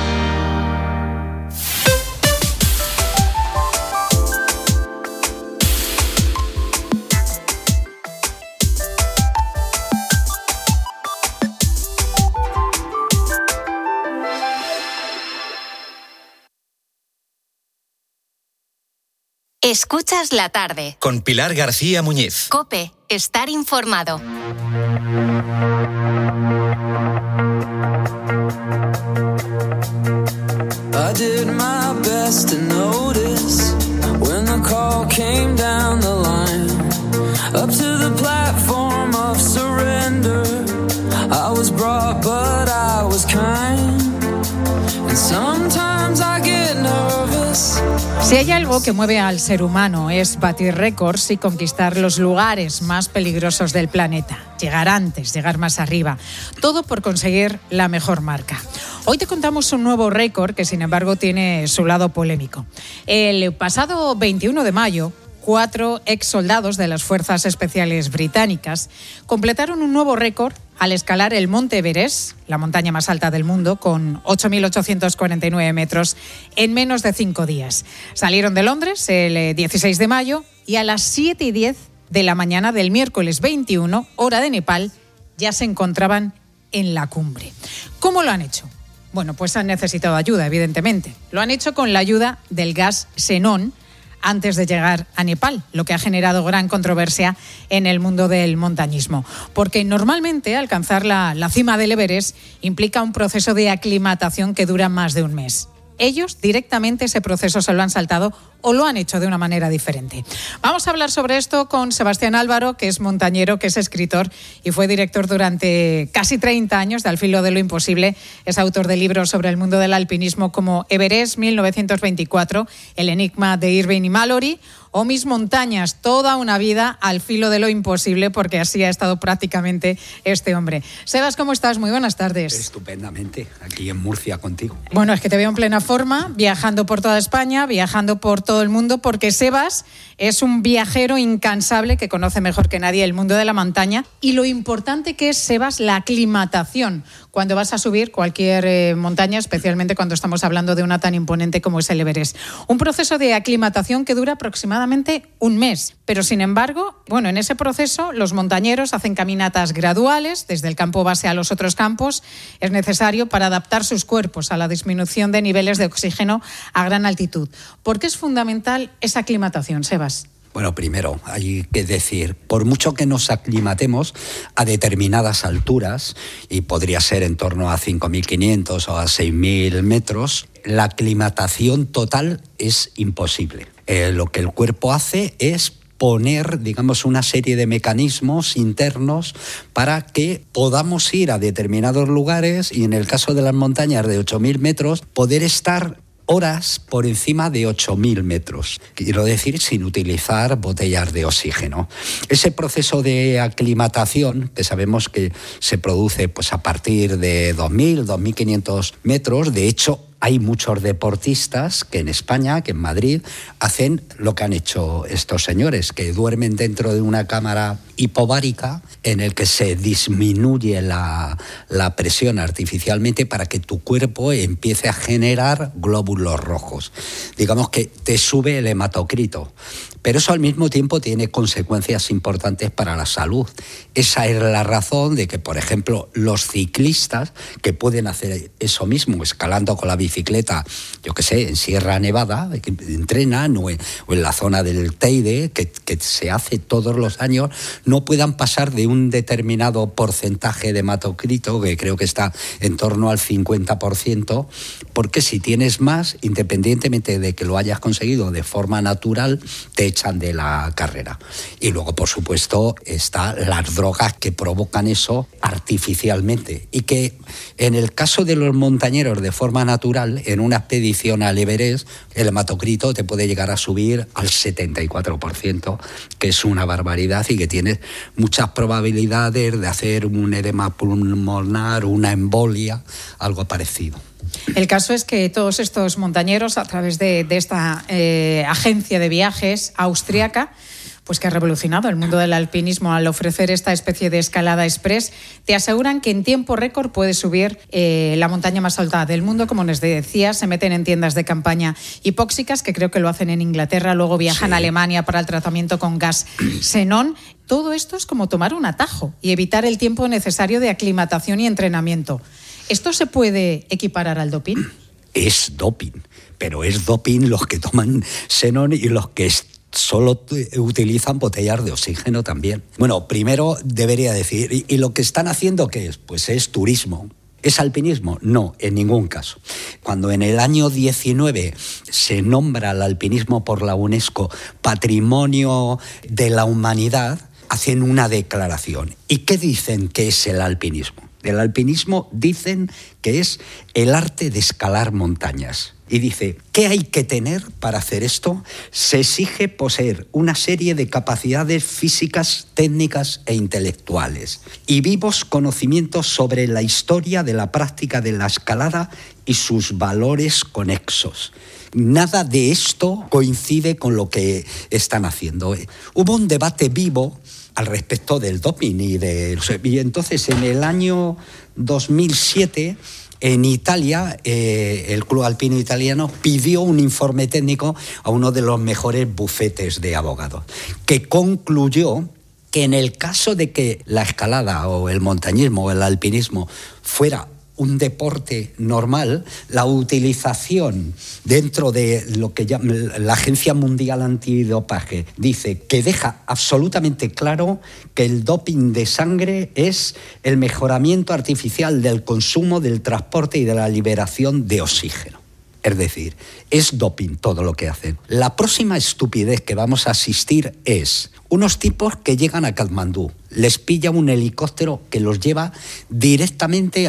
Escuchas la tarde. Con Pilar García Muñiz. COPE, estar informado. I did my best to notice when the call came down the line. Up to the platform of surrender. I was brought but I was kind. And sometimes I get nervous. Si hay algo que mueve al ser humano es batir récords y conquistar los lugares más peligrosos del planeta. Llegar antes, llegar más arriba. Todo por conseguir la mejor marca. Hoy te contamos un nuevo récord que, sin embargo, tiene su lado polémico. El pasado 21 de mayo, 4 exsoldados de las Fuerzas Especiales Británicas completaron un nuevo récord al escalar el Monte Everest, la montaña más alta del mundo, con 8.849 metros en menos de 5 días. Salieron de Londres el 16 de mayo y a las 7:10 de la mañana del miércoles 21, hora de Nepal, ya se encontraban en la cumbre. ¿Cómo lo han hecho? Bueno, pues han necesitado ayuda, evidentemente. Lo han hecho con la ayuda del gas xenón, antes de llegar a Nepal, lo que ha generado gran controversia en el mundo del montañismo. Porque normalmente alcanzar la cima del Everest implica un proceso de aclimatación que dura más de un mes. Ellos directamente ese proceso se lo han saltado o lo han hecho de una manera diferente. Vamos a hablar sobre esto con Sebastián Álvaro, que es montañero, que es escritor y fue director durante casi 30 años de Al filo de lo imposible. Es autor de libros sobre el mundo del alpinismo como Everest 1924, El enigma de Irvine y Mallory, o Mis montañas, toda una vida al filo de lo imposible, porque así ha estado prácticamente este hombre. Sebas, ¿cómo estás? Muy buenas tardes. Estupendamente, aquí en Murcia contigo. Bueno, es que te veo en plena forma, viajando por toda España, viajando por todo el mundo, porque Sebas es un viajero incansable que conoce mejor que nadie el mundo de la montaña y lo importante que es, Sebas, la aclimatación cuando vas a subir cualquier montaña, especialmente cuando estamos hablando de una tan imponente como es el Everest. Un proceso de aclimatación que dura aproximadamente un mes, pero sin embargo, bueno, en ese proceso los montañeros hacen caminatas graduales desde el campo base a los otros campos. Es necesario para adaptar sus cuerpos a la disminución de niveles de oxígeno a gran altitud. ¿Por qué es fundamental esa aclimatación, Sebas? Bueno, primero hay que decir, por mucho que nos aclimatemos a determinadas alturas, y podría ser en torno a 5.500 o a 6.000 metros, la aclimatación total es imposible. Lo que el cuerpo hace es poner, digamos, una serie de mecanismos internos para que podamos ir a determinados lugares y, en el caso de las montañas de 8.000 metros, poder estar horas por encima de 8.000 metros. Quiero decir, sin utilizar botellas de oxígeno. Ese proceso de aclimatación, que sabemos que se produce pues a partir de 2.000, 2.500 metros, de hecho, hay muchos deportistas que en España, que en Madrid, hacen lo que han hecho estos señores, que duermen dentro de una cámara hipovárica en el que se disminuye la presión artificialmente para que tu cuerpo empiece a generar glóbulos rojos. Digamos que te sube el hematocrito. Pero eso al mismo tiempo tiene consecuencias importantes para la salud. Esa es la razón de que, por ejemplo, los ciclistas que pueden hacer eso mismo, escalando con la bicicleta, yo qué sé, en Sierra Nevada, que entrenan, o en la zona del Teide, que se hace todos los años, no puedan pasar de un determinado porcentaje de hematocrito, que creo que está en torno al 50%, porque si tienes más, independientemente de que lo hayas conseguido de forma natural, te echan de la carrera. Y luego, por supuesto, están las drogas que provocan eso artificialmente y que en el caso de los montañeros de forma natural, en una expedición al Everest, el hematocrito te puede llegar a subir al 74%, que es una barbaridad y que tienes muchas probabilidades de hacer un edema pulmonar, una embolia, algo parecido. El caso es que todos estos montañeros, a través de esta agencia de viajes austriaca, pues que ha revolucionado el mundo del alpinismo al ofrecer esta especie de escalada express, te aseguran que en tiempo récord puedes subir la montaña más alta del mundo. Como les decía, se meten en tiendas de campaña hipóxicas, que creo que lo hacen en Inglaterra, luego viajan a Alemania para el tratamiento con gas xenón. Todo esto es como tomar un atajo y evitar el tiempo necesario de aclimatación y entrenamiento. ¿Esto se puede equiparar al doping? Es doping, pero es doping los que toman xenón y los que solo utilizan botellas de oxígeno también. Bueno, primero debería decir, ¿y lo que están haciendo qué es? Pues es turismo. ¿Es alpinismo? No, en ningún caso. Cuando en el año 19 se nombra al alpinismo por la UNESCO Patrimonio de la Humanidad, hacen una declaración. ¿Y qué dicen que es el alpinismo? El alpinismo dicen que es el arte de escalar montañas. Y dice, ¿qué hay que tener para hacer esto? Se exige poseer una serie de capacidades físicas, técnicas e intelectuales y vivos conocimientos sobre la historia de la práctica de la escalada y sus valores conexos. Nada de esto coincide con lo que están haciendo. Hubo un debate vivo al respecto del doping y entonces en el año 2007 en Italia el Club Alpino Italiano pidió un informe técnico a uno de los mejores bufetes de abogados, que concluyó que en el caso de que la escalada o el montañismo o el alpinismo fuera un deporte normal, la utilización dentro de lo que llama la Agencia Mundial Antidopaje dice que deja absolutamente claro que el doping de sangre es el mejoramiento artificial del consumo, del transporte y de la liberación de oxígeno. Es decir, es doping todo lo que hacen. La próxima estupidez que vamos a asistir es unos tipos que llegan a Katmandú, les pilla un helicóptero que los lleva directamente a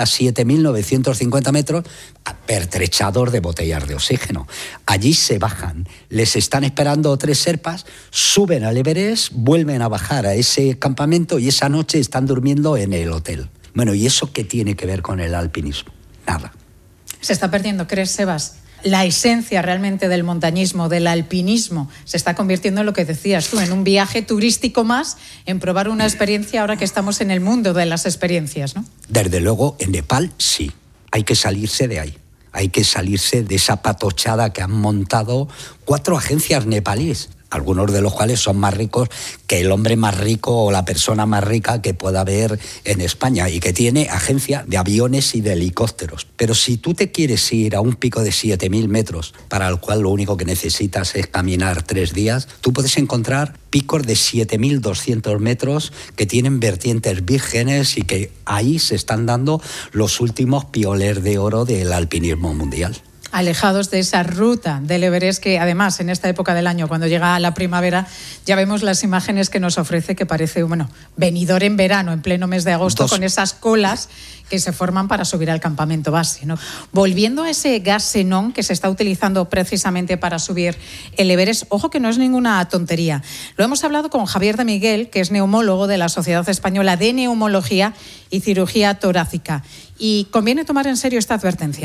7.950 metros, pertrechador de botellas de oxígeno. Allí se bajan, les están esperando 3 sherpas, suben al Everest, vuelven a bajar a ese campamento y esa noche están durmiendo en el hotel. Bueno, ¿y eso qué tiene que ver con el alpinismo? Nada. Se está perdiendo, ¿crees, Sebas? La esencia realmente del montañismo, del alpinismo, se está convirtiendo en lo que decías tú, en un viaje turístico más, en probar una experiencia ahora que estamos en el mundo de las experiencias, ¿no? Desde luego, en Nepal sí, hay que salirse de ahí. Hay que salirse de esa patochada que han montado 4 agencias nepalíes, algunos de los cuales son más ricos que el hombre más rico o la persona más rica que pueda haber en España y que tiene agencia de aviones y de helicópteros. Pero si tú te quieres ir a un pico de 7.000 metros, para el cual lo único que necesitas es caminar 3 días, tú puedes encontrar picos de 7.200 metros que tienen vertientes vírgenes y que ahí se están dando los últimos pioleros de oro del alpinismo mundial. Alejados de esa ruta del Everest que además en esta época del año, cuando llega la primavera, ya vemos las imágenes que nos ofrece, que parece, bueno, venidor en verano, en pleno mes de agosto, con esas colas que se forman para subir al campamento base, ¿no? Volviendo a ese gas xenón que se está utilizando precisamente para subir el Everest, ojo que no es ninguna tontería. Lo hemos hablado con Javier de Miguel, que es neumólogo de la Sociedad Española de Neumología y Cirugía Torácica. Y conviene tomar en serio esta advertencia.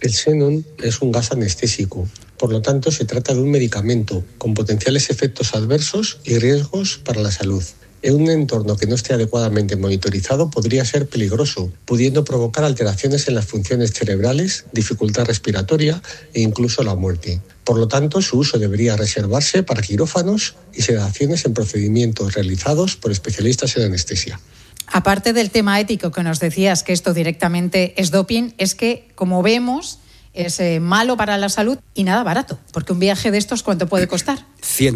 El xenón es un gas anestésico, por lo tanto se trata de un medicamento con potenciales efectos adversos y riesgos para la salud. En un entorno que no esté adecuadamente monitorizado podría ser peligroso, pudiendo provocar alteraciones en las funciones cerebrales, dificultad respiratoria e incluso la muerte. Por lo tanto, su uso debería reservarse para quirófanos y sedaciones en procedimientos realizados por especialistas en anestesia. Aparte del tema ético que nos decías, que esto directamente es doping, es que, como vemos, es malo para la salud y nada barato, porque un viaje de estos, ¿cuánto puede costar?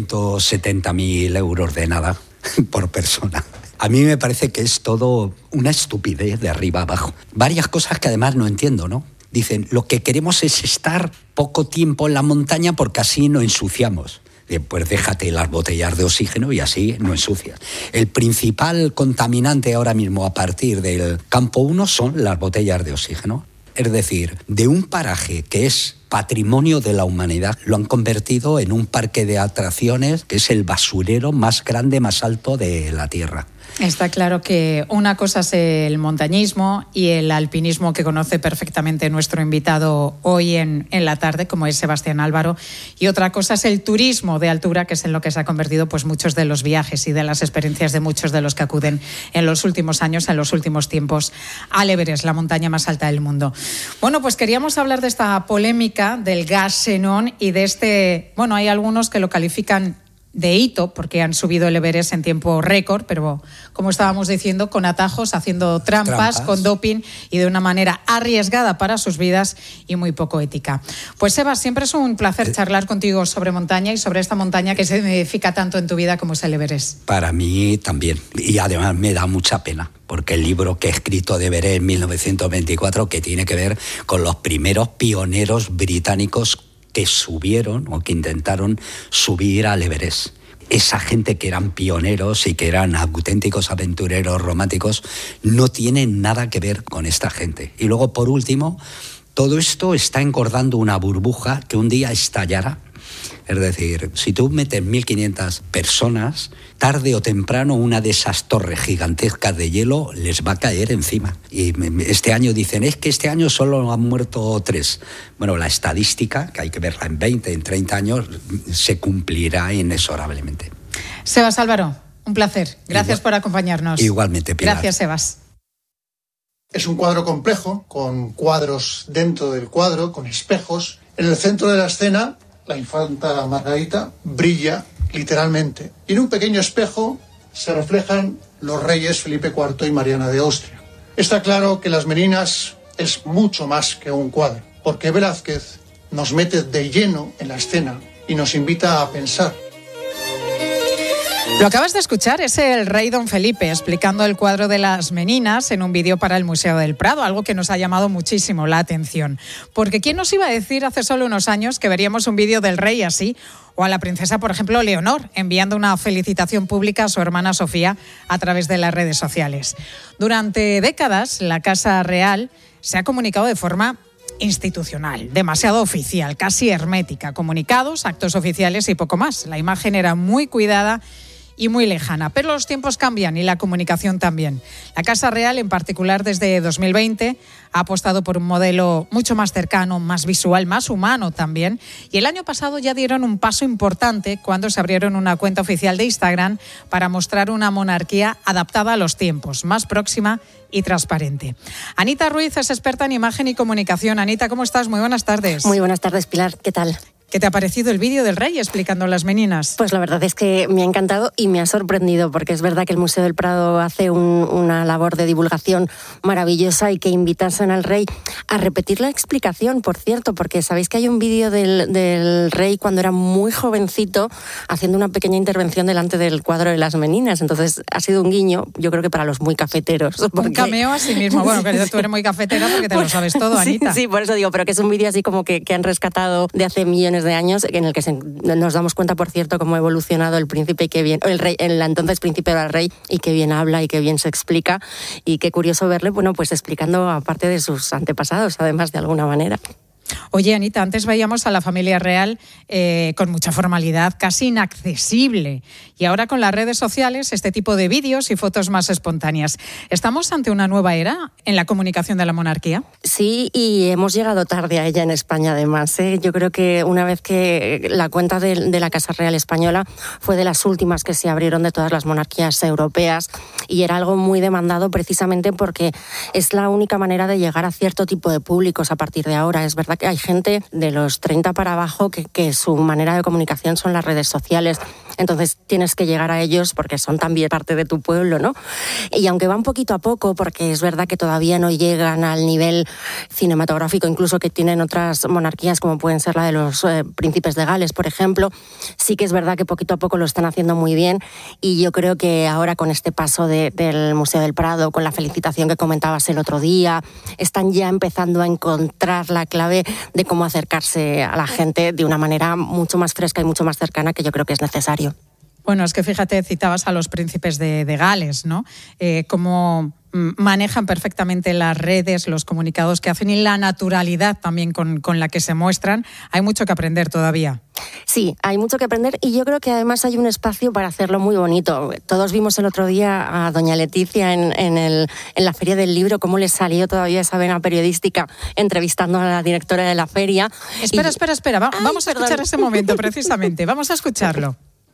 170.000 euros de nada por persona. A mí me parece que es todo una estupidez de arriba abajo. Varias cosas que además no entiendo, ¿no? Dicen, lo que queremos es estar poco tiempo en la montaña porque así no ensuciamos. Pues déjate las botellas de oxígeno y así no ensucias. El principal contaminante ahora mismo a partir del campo 1 son las botellas de oxígeno. Es decir, de un paraje que es patrimonio de la humanidad, lo han convertido en un parque de atracciones que es el basurero más grande, más alto de la Tierra. Está claro que una cosa es el montañismo y el alpinismo, que conoce perfectamente nuestro invitado hoy en la tarde, como es Sebastián Álvaro, y otra cosa es el turismo de altura, que es en lo que se ha convertido pues muchos de los viajes y de las experiencias de muchos de los que acuden en los últimos años, en los últimos tiempos, al Everest, la montaña más alta del mundo. Bueno, pues queríamos hablar de esta polémica del gas xenón y de este, bueno, hay algunos que lo califican de hito, porque han subido el Everest en tiempo récord, pero como estábamos diciendo, con atajos, haciendo trampas, con doping y de una manera arriesgada para sus vidas y muy poco ética. Pues Sebas, siempre es un placer charlar contigo sobre montaña y sobre esta montaña que se significa tanto en tu vida como es el Everest. Para mí también, y además me da mucha pena, porque el libro que he escrito de Everest en 1924, que tiene que ver con los primeros pioneros británicos que subieron o que intentaron subir al Everest. Esa gente que eran pioneros y que eran auténticos aventureros románticos no tienen nada que ver con esta gente. Y luego, por último, todo esto está engordando una burbuja que un día estallará. Es decir, si tú metes 1.500 personas, tarde o temprano una de esas torres gigantescas de hielo les va a caer encima. Y este año dicen, es que este año solo han muerto 3. Bueno, la estadística, que hay que verla en 20, en 30 años, se cumplirá inexorablemente. Sebas Álvaro, un placer. Gracias por acompañarnos. Igualmente, Pilar. Gracias, Sebas. Es un cuadro complejo, con cuadros dentro del cuadro, con espejos. En el centro de la escena, la infanta Margarita brilla literalmente. Y en un pequeño espejo se reflejan los reyes Felipe IV y Mariana de Austria. Está claro que Las Meninas es mucho más que un cuadro, porque Velázquez nos mete de lleno en la escena y nos invita a pensar. Lo acabas de escuchar, es el rey don Felipe explicando el cuadro de Las Meninas en un vídeo para el Museo del Prado, algo que nos ha llamado muchísimo la atención. Porque ¿quién nos iba a decir hace solo unos años que veríamos un vídeo del rey así? O a la princesa, por ejemplo, Leonor, enviando una felicitación pública a su hermana Sofía a través de las redes sociales. Durante décadas, la Casa Real se ha comunicado de forma institucional, demasiado oficial, casi hermética. Comunicados, actos oficiales y poco más. La imagen era muy cuidada y muy lejana. Pero los tiempos cambian y la comunicación también. La Casa Real, en particular desde 2020, ha apostado por un modelo mucho más cercano, más visual, más humano también. Y el año pasado ya dieron un paso importante cuando se abrieron una cuenta oficial de Instagram para mostrar una monarquía adaptada a los tiempos, más próxima y transparente. Anita Ruiz es experta en imagen y comunicación. Anita, ¿cómo estás? Muy buenas tardes. Muy buenas tardes, Pilar. ¿Qué tal? ¿Qué te ha parecido el vídeo del rey explicando Las Meninas? Pues la verdad es que me ha encantado y me ha sorprendido, porque es verdad que el Museo del Prado hace una labor de divulgación maravillosa y que invitasen al rey a repetir la explicación, por cierto, porque sabéis que hay un vídeo del rey cuando era muy jovencito haciendo una pequeña intervención delante del cuadro de Las Meninas. Entonces ha sido un guiño, yo creo que para los muy cafeteros. Porque... Un cameo a sí mismo. Bueno, que tú eres muy cafetera porque te lo sabes todo, Anita. Sí, por eso digo, pero que es un vídeo así como que han rescatado de hace millones de años, en el que nos damos cuenta, por cierto, cómo ha evolucionado el príncipe y qué bien, el rey, el entonces príncipe era el rey, y qué bien habla y qué bien se explica, y qué curioso verle, bueno, pues explicando aparte de sus antepasados, además, de alguna manera. Oye, Anita, antes veíamos a la familia real con mucha formalidad, casi inaccesible. Y ahora con las redes sociales, este tipo de vídeos y fotos más espontáneas. ¿Estamos ante una nueva era en la comunicación de la monarquía? Sí, y hemos llegado tarde a ella en España, además. Yo creo que una vez que la cuenta de la Casa Real Española fue de las últimas que se abrieron de todas las monarquías europeas y era algo muy demandado precisamente porque es la única manera de llegar a cierto tipo de públicos a partir de ahora. Es verdad que hay gente de los 30 para abajo que su manera de comunicación son las redes sociales. Entonces tienes que llegar a ellos porque son también parte de tu pueblo, ¿no? Y aunque van poquito a poco, porque es verdad que todavía no llegan al nivel cinematográfico incluso que tienen otras monarquías como pueden ser la de los príncipes de Gales, por ejemplo, sí que es verdad que poquito a poco lo están haciendo muy bien y yo creo que ahora con este paso del Museo del Prado, con la felicitación que comentabas el otro día, están ya empezando a encontrar la clave de cómo acercarse a la gente de una manera mucho más fresca y mucho más cercana que yo creo que es necesario. Bueno, es que fíjate, citabas a los príncipes de Gales, ¿no? Cómo manejan perfectamente las redes, los comunicados que hacen y la naturalidad también con la que se muestran. Hay mucho que aprender todavía. Sí, hay mucho que aprender y yo creo que además hay un espacio para hacerlo muy bonito. Todos vimos el otro día a doña Leticia en la Feria del Libro, cómo le salió todavía esa vena periodística entrevistando a la directora de la feria. Espera. Vamos a escuchar ese momento precisamente. Vamos a escucharlo.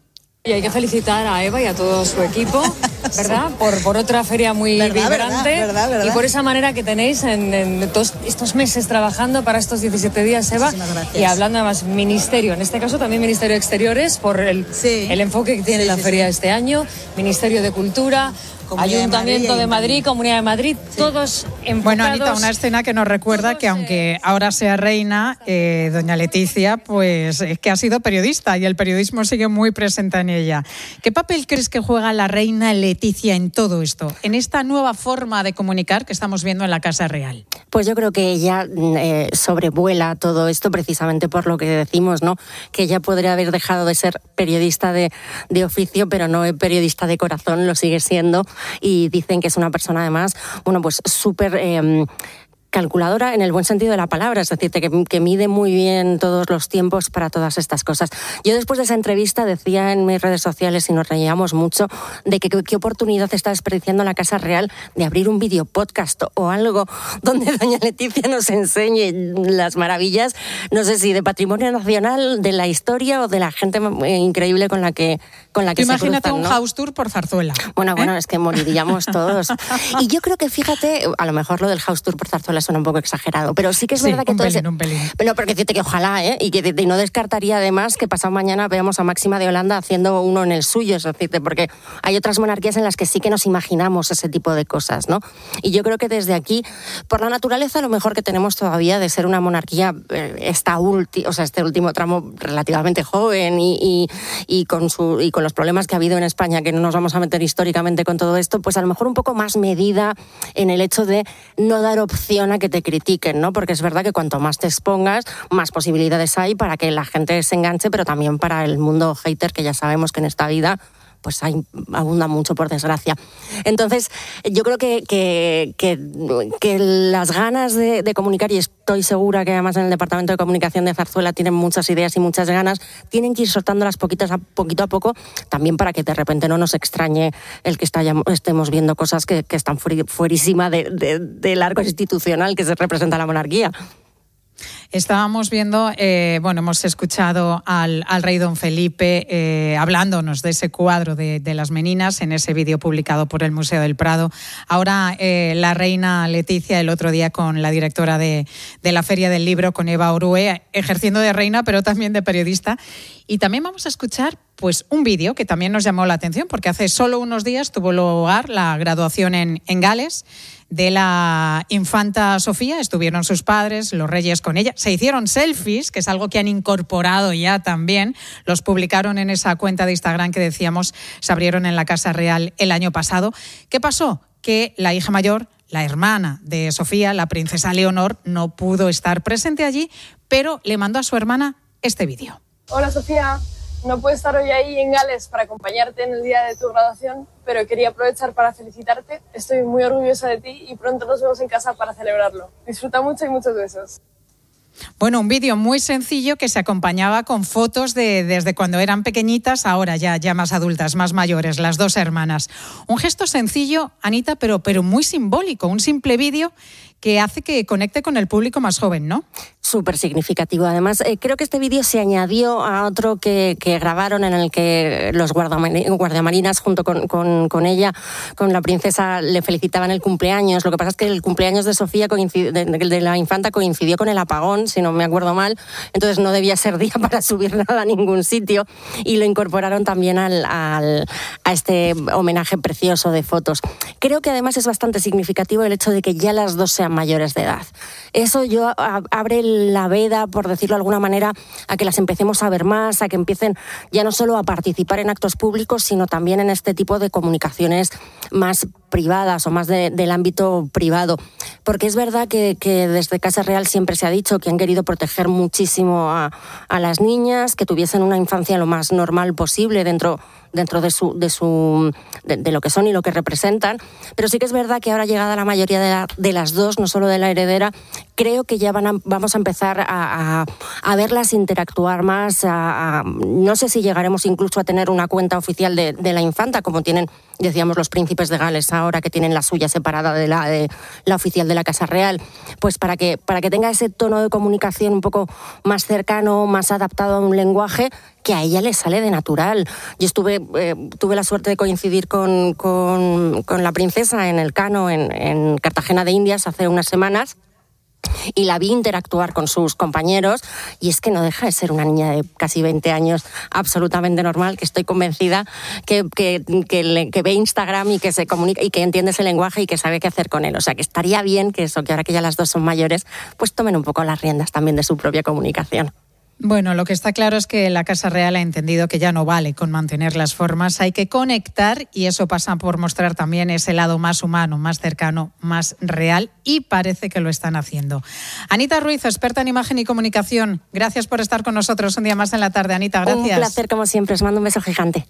Y hay que felicitar a Eva y a todo su equipo, ¿verdad? Por otra feria muy vibrante ¿verdad? Y por esa manera que tenéis en todos estos meses trabajando para estos 17 días, Eva. Y hablando además ministerio, en este caso también Ministerio de Exteriores, por el enfoque que tiene la feria este año, Ministerio de Cultura, Ayuntamiento de Madrid, Comunidad de Madrid, todos enfocados. Bueno, Anita, una escena que nos recuerda que aunque ahora sea reina, doña Leticia, pues es que ha sido periodista y el periodismo sigue muy presente en ella. ¿Qué papel crees que juega la reina Leticia en todo esto, en esta nueva forma de comunicar que estamos viendo en la Casa Real? Pues yo creo que ella sobrevuela todo esto precisamente por lo que decimos, ¿no? Que ella podría haber dejado de ser periodista de oficio, pero no periodista de corazón, lo sigue siendo. Y dicen que es una persona además, bueno, pues súper calculadora en el buen sentido de la palabra, es decir, que mide muy bien todos los tiempos para todas estas cosas. Yo después de esa entrevista decía en mis redes sociales, y nos reíamos mucho, de que qué oportunidad está desperdiciando la Casa Real de abrir un video podcast o algo donde doña Leticia nos enseñe las maravillas, no sé si de patrimonio nacional, de la historia o de la gente increíble con la que se cruzan, imagínate un ¿no? house tour por Zarzuela. Bueno, es que moriríamos todos. Y yo creo que, fíjate, a lo mejor lo del house tour por Zarzuela suena un poco exagerado, pero sí que es verdad que un pelín. Pero porque decirte que ojalá, y no descartaría además que pasado mañana veamos a Máxima de Holanda haciendo uno en el suyo, es decirte, porque hay otras monarquías en las que sí que nos imaginamos ese tipo de cosas, ¿no? Y yo creo que desde aquí, por la naturaleza, lo mejor que tenemos todavía de ser una monarquía este último tramo relativamente joven y con los problemas que ha habido en España, que no nos vamos a meter históricamente con todo esto, pues a lo mejor un poco más medida en el hecho de no dar opción a que te critiquen, ¿no? Porque es verdad que cuanto más te expongas, más posibilidades hay para que la gente se enganche, pero también para el mundo hater, que ya sabemos que en esta vida pues abunda mucho, por desgracia. Entonces, yo creo que las ganas de comunicar, y estoy segura que además en el Departamento de Comunicación de Zarzuela tienen muchas ideas y muchas ganas, tienen que ir soltándolas poquito a poco, también para que de repente no nos extrañe el que estemos viendo cosas que están fuerísima del arco institucional que se representa la monarquía. Estábamos viendo, hemos escuchado al rey don Felipe hablándonos de ese cuadro de las Meninas en ese vídeo publicado por el Museo del Prado. Ahora la reina Leticia el otro día con la directora de la Feria del Libro, con Eva Orue, ejerciendo de reina pero también de periodista. Y también vamos a escuchar pues un vídeo que también nos llamó la atención porque hace solo unos días tuvo lugar la graduación en Gales de la infanta Sofía. Estuvieron sus padres, los reyes con ella. Se hicieron selfies, que es algo que han incorporado ya también. Los publicaron en esa cuenta de Instagram que decíamos se abrieron en la Casa Real el año pasado. ¿Qué pasó? Que la hija mayor, la hermana de Sofía, la princesa Leonor, no pudo estar presente allí, pero le mandó a su hermana este vídeo. Hola Sofía, no puedo estar hoy ahí en Gales para acompañarte en el día de tu graduación, pero quería aprovechar para felicitarte. Estoy muy orgullosa de ti y pronto nos vemos en casa para celebrarlo. Disfruta mucho y muchos besos. Bueno, un vídeo muy sencillo que se acompañaba con fotos desde cuando eran pequeñitas, ahora ya más adultas, más mayores, las dos hermanas. Un gesto sencillo, Anita, pero muy simbólico, un simple vídeo que hace que conecte con el público más joven, ¿no? Súper significativo. Además, creo que este vídeo se añadió a otro que grabaron en el que los guardiamarinas junto con ella, con la princesa, le felicitaban el cumpleaños. Lo que pasa es que el cumpleaños de Sofía, de la infanta, coincidió con el apagón, si no me acuerdo mal. Entonces no debía ser día para subir nada a ningún sitio. Y lo incorporaron también a este homenaje precioso de fotos. Creo que además es bastante significativo el hecho de que ya las dos sean mayores de edad. Eso abre la veda, por decirlo de alguna manera, a que las empecemos a ver más, a que empiecen ya no solo a participar en actos públicos, sino también en este tipo de comunicaciones más privadas o más del ámbito privado. Porque es verdad que desde Casa Real siempre se ha dicho que han querido proteger muchísimo a las niñas, que tuviesen una infancia lo más normal posible dentro de lo que son y lo que representan, pero sí que es verdad que ahora, llegada la mayoría de las dos, no solo de la heredera, creo que ya vamos a empezar a verlas interactuar más, no sé si llegaremos incluso a tener una cuenta oficial de la infanta, como tienen, decíamos, los príncipes de Gales ahora, que tienen la suya separada de la oficial de la Casa Real, pues para que tenga ese tono de comunicación un poco más cercano, más adaptado a un lenguaje que a ella le sale de natural. Yo tuve la suerte de coincidir con la princesa en el Cano, en Cartagena de Indias, hace unas semanas, y la vi interactuar con sus compañeros, y es que no deja de ser una niña de casi 20 años absolutamente normal, que estoy convencida que ve Instagram y que se comunica y que entiende ese lenguaje y que sabe qué hacer con él. O sea, que estaría bien que ahora que ya las dos son mayores, pues tomen un poco las riendas también de su propia comunicación. Bueno, lo que está claro es que la Casa Real ha entendido que ya no vale con mantener las formas, hay que conectar, y eso pasa por mostrar también ese lado más humano, más cercano, más real, y parece que lo están haciendo. Anita Ruiz, experta en imagen y comunicación, gracias por estar con nosotros un día más en la tarde. Anita, gracias. Un placer, como siempre, os mando un beso gigante.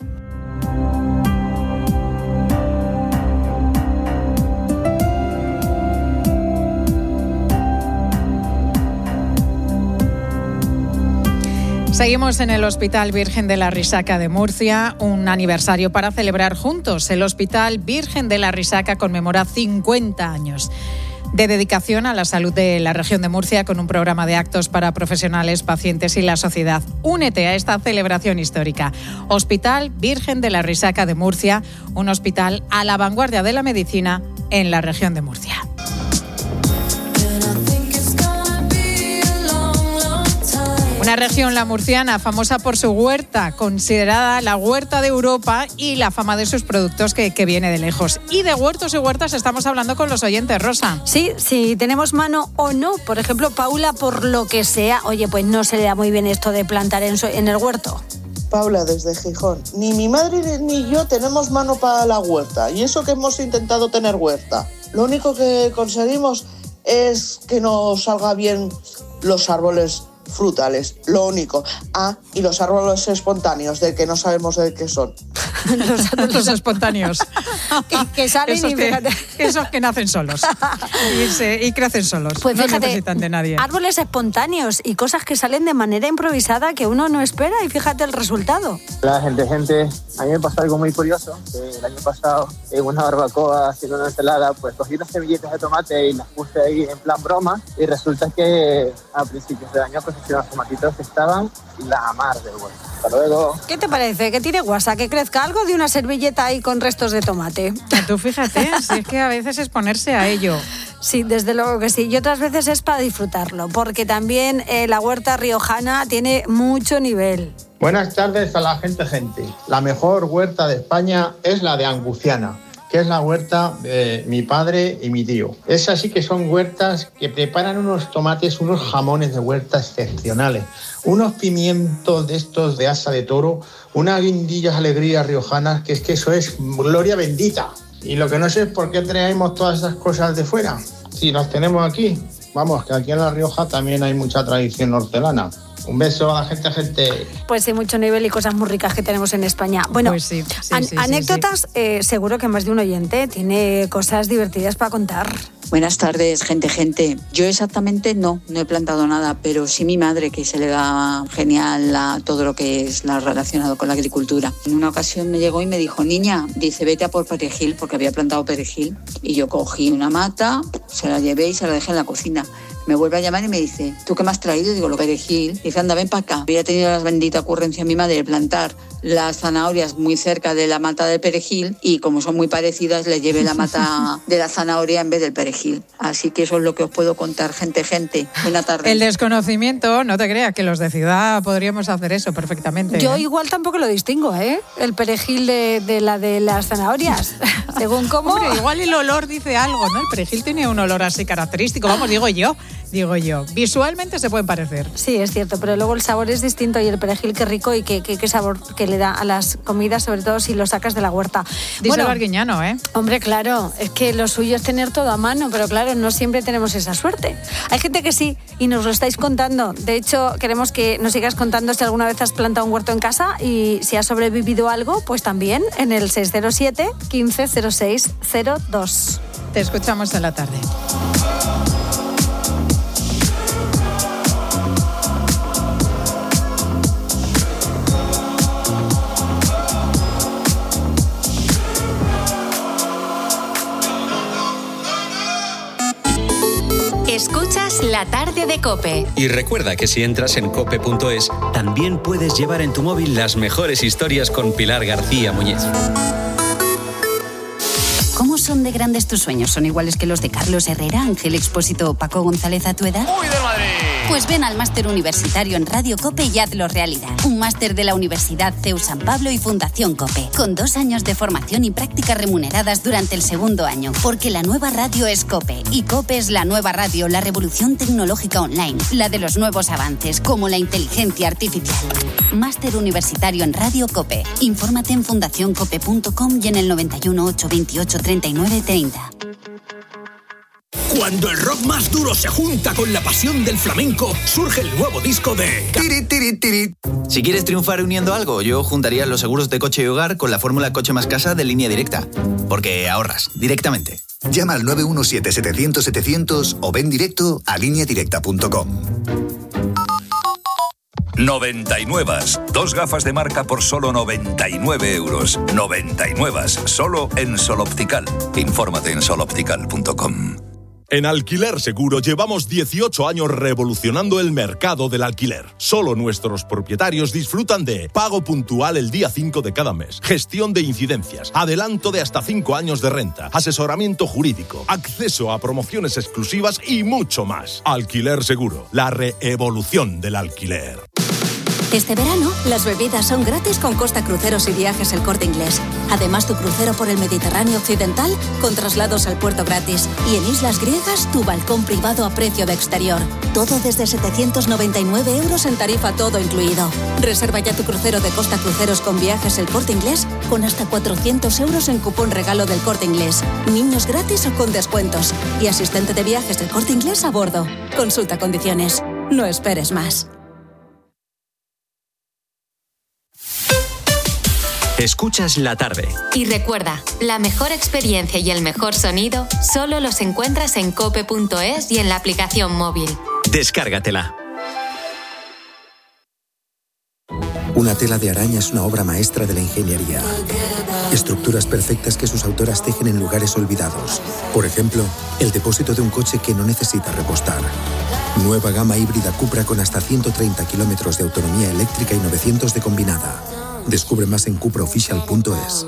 Seguimos en el Hospital Virgen de la Risaca de Murcia, un aniversario para celebrar juntos. El Hospital Virgen de la Risaca conmemora 50 años de dedicación a la salud de la región de Murcia, con un programa de actos para profesionales, pacientes y la sociedad. Únete a esta celebración histórica. Hospital Virgen de la Risaca de Murcia, un hospital a la vanguardia de la medicina en la región de Murcia. Una región, la murciana, famosa por su huerta, considerada la huerta de Europa, y la fama de sus productos que viene de lejos. Y de huertos y huertas estamos hablando con los oyentes, Rosa. Sí, si tenemos mano o no. Por ejemplo, Paula, por lo que sea, oye, pues no se le da muy bien esto de plantar en el huerto. Paula, desde Gijón. Ni mi madre ni yo tenemos mano para la huerta. Y eso que hemos intentado tener huerta. Lo único que conseguimos es que nos salga bien los árboles frutales, lo único. Y los árboles espontáneos, de que no sabemos de qué son. Los espontáneos. que salen esos y fíjate. Esos que nacen solos y crecen solos. Pues no fíjate, necesitan de nadie. Árboles espontáneos y cosas que salen de manera improvisada que uno no espera, y fíjate el resultado. La gente, a mí me pasó algo muy curioso, que el año pasado en una barbacoa haciendo una ensalada, pues cogí unas semillitas de tomate y las puse ahí en plan broma, y resulta que a principios de año pues los tomatitos estaban la mar de bueno. Hasta luego. ¿Qué te parece? ¿Que tiene guasa? ¿Que crezca algo de una servilleta ahí con restos de tomate? Tú fíjate, si es que a veces es ponerse a ello. Sí, desde luego que sí. Y otras veces es para disfrutarlo, porque también la huerta riojana tiene mucho nivel. Buenas tardes a la gente. La mejor huerta de España es la de Anguciana, que es la huerta de mi padre y mi tío. Esas sí que son huertas que preparan unos tomates, unos jamones de huerta excepcionales, unos pimientos de estos de asa de toro, unas guindillas alegrías riojanas, que es que eso es gloria bendita. Y lo que no sé es por qué traemos todas esas cosas de fuera, si las tenemos aquí. Vamos, que aquí en La Rioja también hay mucha tradición hortelana. Un beso a la gente. Pues sí, mucho nivel y cosas muy ricas que tenemos en España. Bueno, pues sí, anécdotas, seguro que más de un oyente tiene cosas divertidas para contar. Buenas tardes, gente. Yo exactamente no he plantado nada, pero sí mi madre, que se le da genial todo lo que es relacionado con la agricultura. En una ocasión me llegó y me dijo, niña, dice, vete a por perejil, porque había plantado perejil. Y yo cogí una mata, se la llevé y se la dejé en la cocina. Me vuelve a llamar y me dice, ¿tú qué me has traído? Digo, lo perejil. Dice, anda, ven para acá. Había tenido la bendita ocurrencia mi madre de plantar las zanahorias muy cerca de la mata del perejil y como son muy parecidas, le llevé la mata de la zanahoria en vez del perejil. Así que eso es lo que os puedo contar, gente. Buena tarde. El desconocimiento, no te creas, que los de ciudad podríamos hacer eso perfectamente. Yo igual tampoco lo distingo, ¿eh? El perejil de las zanahorias. Según cómo... Hombre, igual el olor dice algo, ¿no? El perejil tiene un olor así característico, vamos, digo yo. Visualmente se pueden parecer. Sí, es cierto, pero luego el sabor es distinto y el perejil qué rico y qué sabor que le da a las comidas, sobre todo si lo sacas de la huerta. Díselo Arguiñano, ¿eh? Hombre, claro, es que lo suyo es tener todo a mano, pero claro, no siempre tenemos esa suerte. Hay gente que sí y nos lo estáis contando. De hecho, queremos que nos sigas contando si alguna vez has plantado un huerto en casa y si has sobrevivido algo, pues también en el 607 15 06 02. Te escuchamos en la tarde. Escuchas La Tarde de COPE. Y recuerda que si entras en cope.es, también puedes llevar en tu móvil las mejores historias con Pilar García Muñiz. ¿Cómo son de grandes tus sueños? ¿Son iguales que los de Carlos Herrera, Ángel Expósito o Paco González a tu edad? ¡Uy, del Madrid! Pues ven al máster universitario en Radio COPE y hazlo realidad. Un máster de la Universidad CEU San Pablo y Fundación COPE, con 2 años de formación y prácticas remuneradas durante el segundo año. Porque la nueva radio es COPE, y COPE es la nueva radio, la revolución tecnológica online, la de los nuevos avances, como la inteligencia artificial. Máster universitario en Radio COPE. Infórmate en fundacioncope.com y en el 91 828 39 30. Cuando el rock más duro se junta con la pasión del flamenco, surge el nuevo disco de... Si quieres triunfar uniendo algo, yo juntaría los seguros de coche y hogar con la fórmula Coche más Casa de Línea Directa, porque ahorras directamente. Llama al 917-700-700 o ven directo a lineadirecta.com. 99. 2 gafas de marca por solo 99 euros. 99. Solo en Sol Optical. Infórmate en soloptical.com. En Alquiler Seguro llevamos 18 años revolucionando el mercado del alquiler. Solo nuestros propietarios disfrutan de pago puntual el día 5 de cada mes, gestión de incidencias, adelanto de hasta 5 años de renta, asesoramiento jurídico, acceso a promociones exclusivas y mucho más. Alquiler Seguro, la reevolución del alquiler. Este verano, las bebidas son gratis con Costa Cruceros y Viajes El Corte Inglés. Además, tu crucero por el Mediterráneo Occidental con traslados al puerto gratis. Y en Islas Griegas, tu balcón privado a precio de exterior. Todo desde 799 euros en tarifa todo incluido. Reserva ya tu crucero de Costa Cruceros con Viajes El Corte Inglés con hasta 400 euros en cupón regalo del Corte Inglés. Niños gratis o con descuentos. Y asistente de Viajes El Corte Inglés a bordo. Consulta condiciones. No esperes más. Escuchas La Tarde. Y recuerda, la mejor experiencia y el mejor sonido solo los encuentras en cope.es y en la aplicación móvil. Descárgatela. Una tela de araña es una obra maestra de la ingeniería. Estructuras perfectas que sus autoras tejen en lugares olvidados. Por ejemplo, el depósito de un coche que no necesita repostar. Nueva gama híbrida Cupra con hasta 130 kilómetros de autonomía eléctrica y 900 de combinada. Descubre más en cupraofficial.es.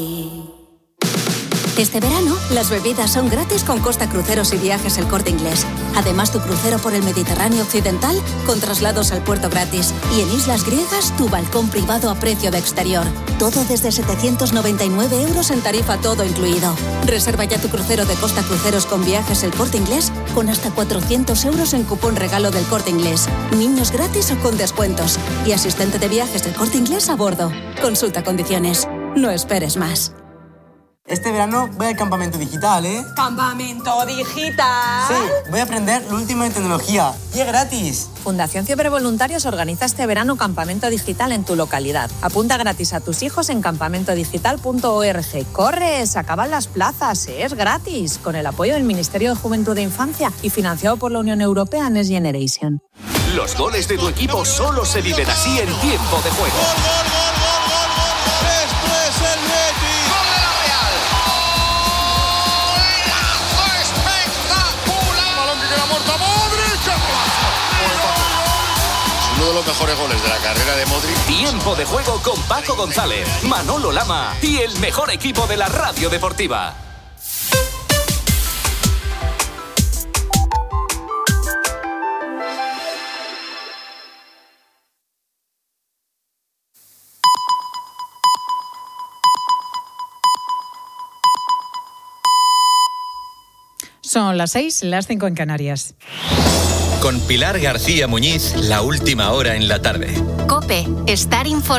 Este verano, las bebidas son gratis con Costa Cruceros y Viajes El Corte Inglés. Además, tu crucero por el Mediterráneo Occidental con traslados al puerto gratis. Y en Islas Griegas, tu balcón privado a precio de exterior. Todo desde 799 euros en tarifa todo incluido. Reserva ya tu crucero de Costa Cruceros con Viajes El Corte Inglés con hasta 400 euros en cupón regalo del Corte Inglés. Niños gratis o con descuentos. Y asistente de Viajes del Corte Inglés a bordo. Consulta condiciones. No esperes más. Este verano voy al campamento digital, ¿eh? ¿Campamento digital? Sí, voy a aprender lo último en tecnología. ¡Y es gratis! Fundación Cibervoluntarios organiza este verano campamento digital en tu localidad. Apunta gratis a tus hijos en campamentodigital.org. ¡Corre! Se acaban las plazas, es gratis. Con el apoyo del Ministerio de Juventud e Infancia y financiado por la Unión Europea Next Generation. Los goles de tu equipo solo se viven así en tiempo de juego. Esto es el Betis. ¡Gol de la Real! ¡Golazo espectacular! Balón que queda muerto a Modric. Uno de los mejores goles de la carrera de Modric. Tiempo de juego con Paco González, Manolo Lama y el mejor equipo de la radio deportiva. Son las 6, las 5 en Canarias. Con Pilar García Muñiz, la última hora en la tarde. COPE, estar informado.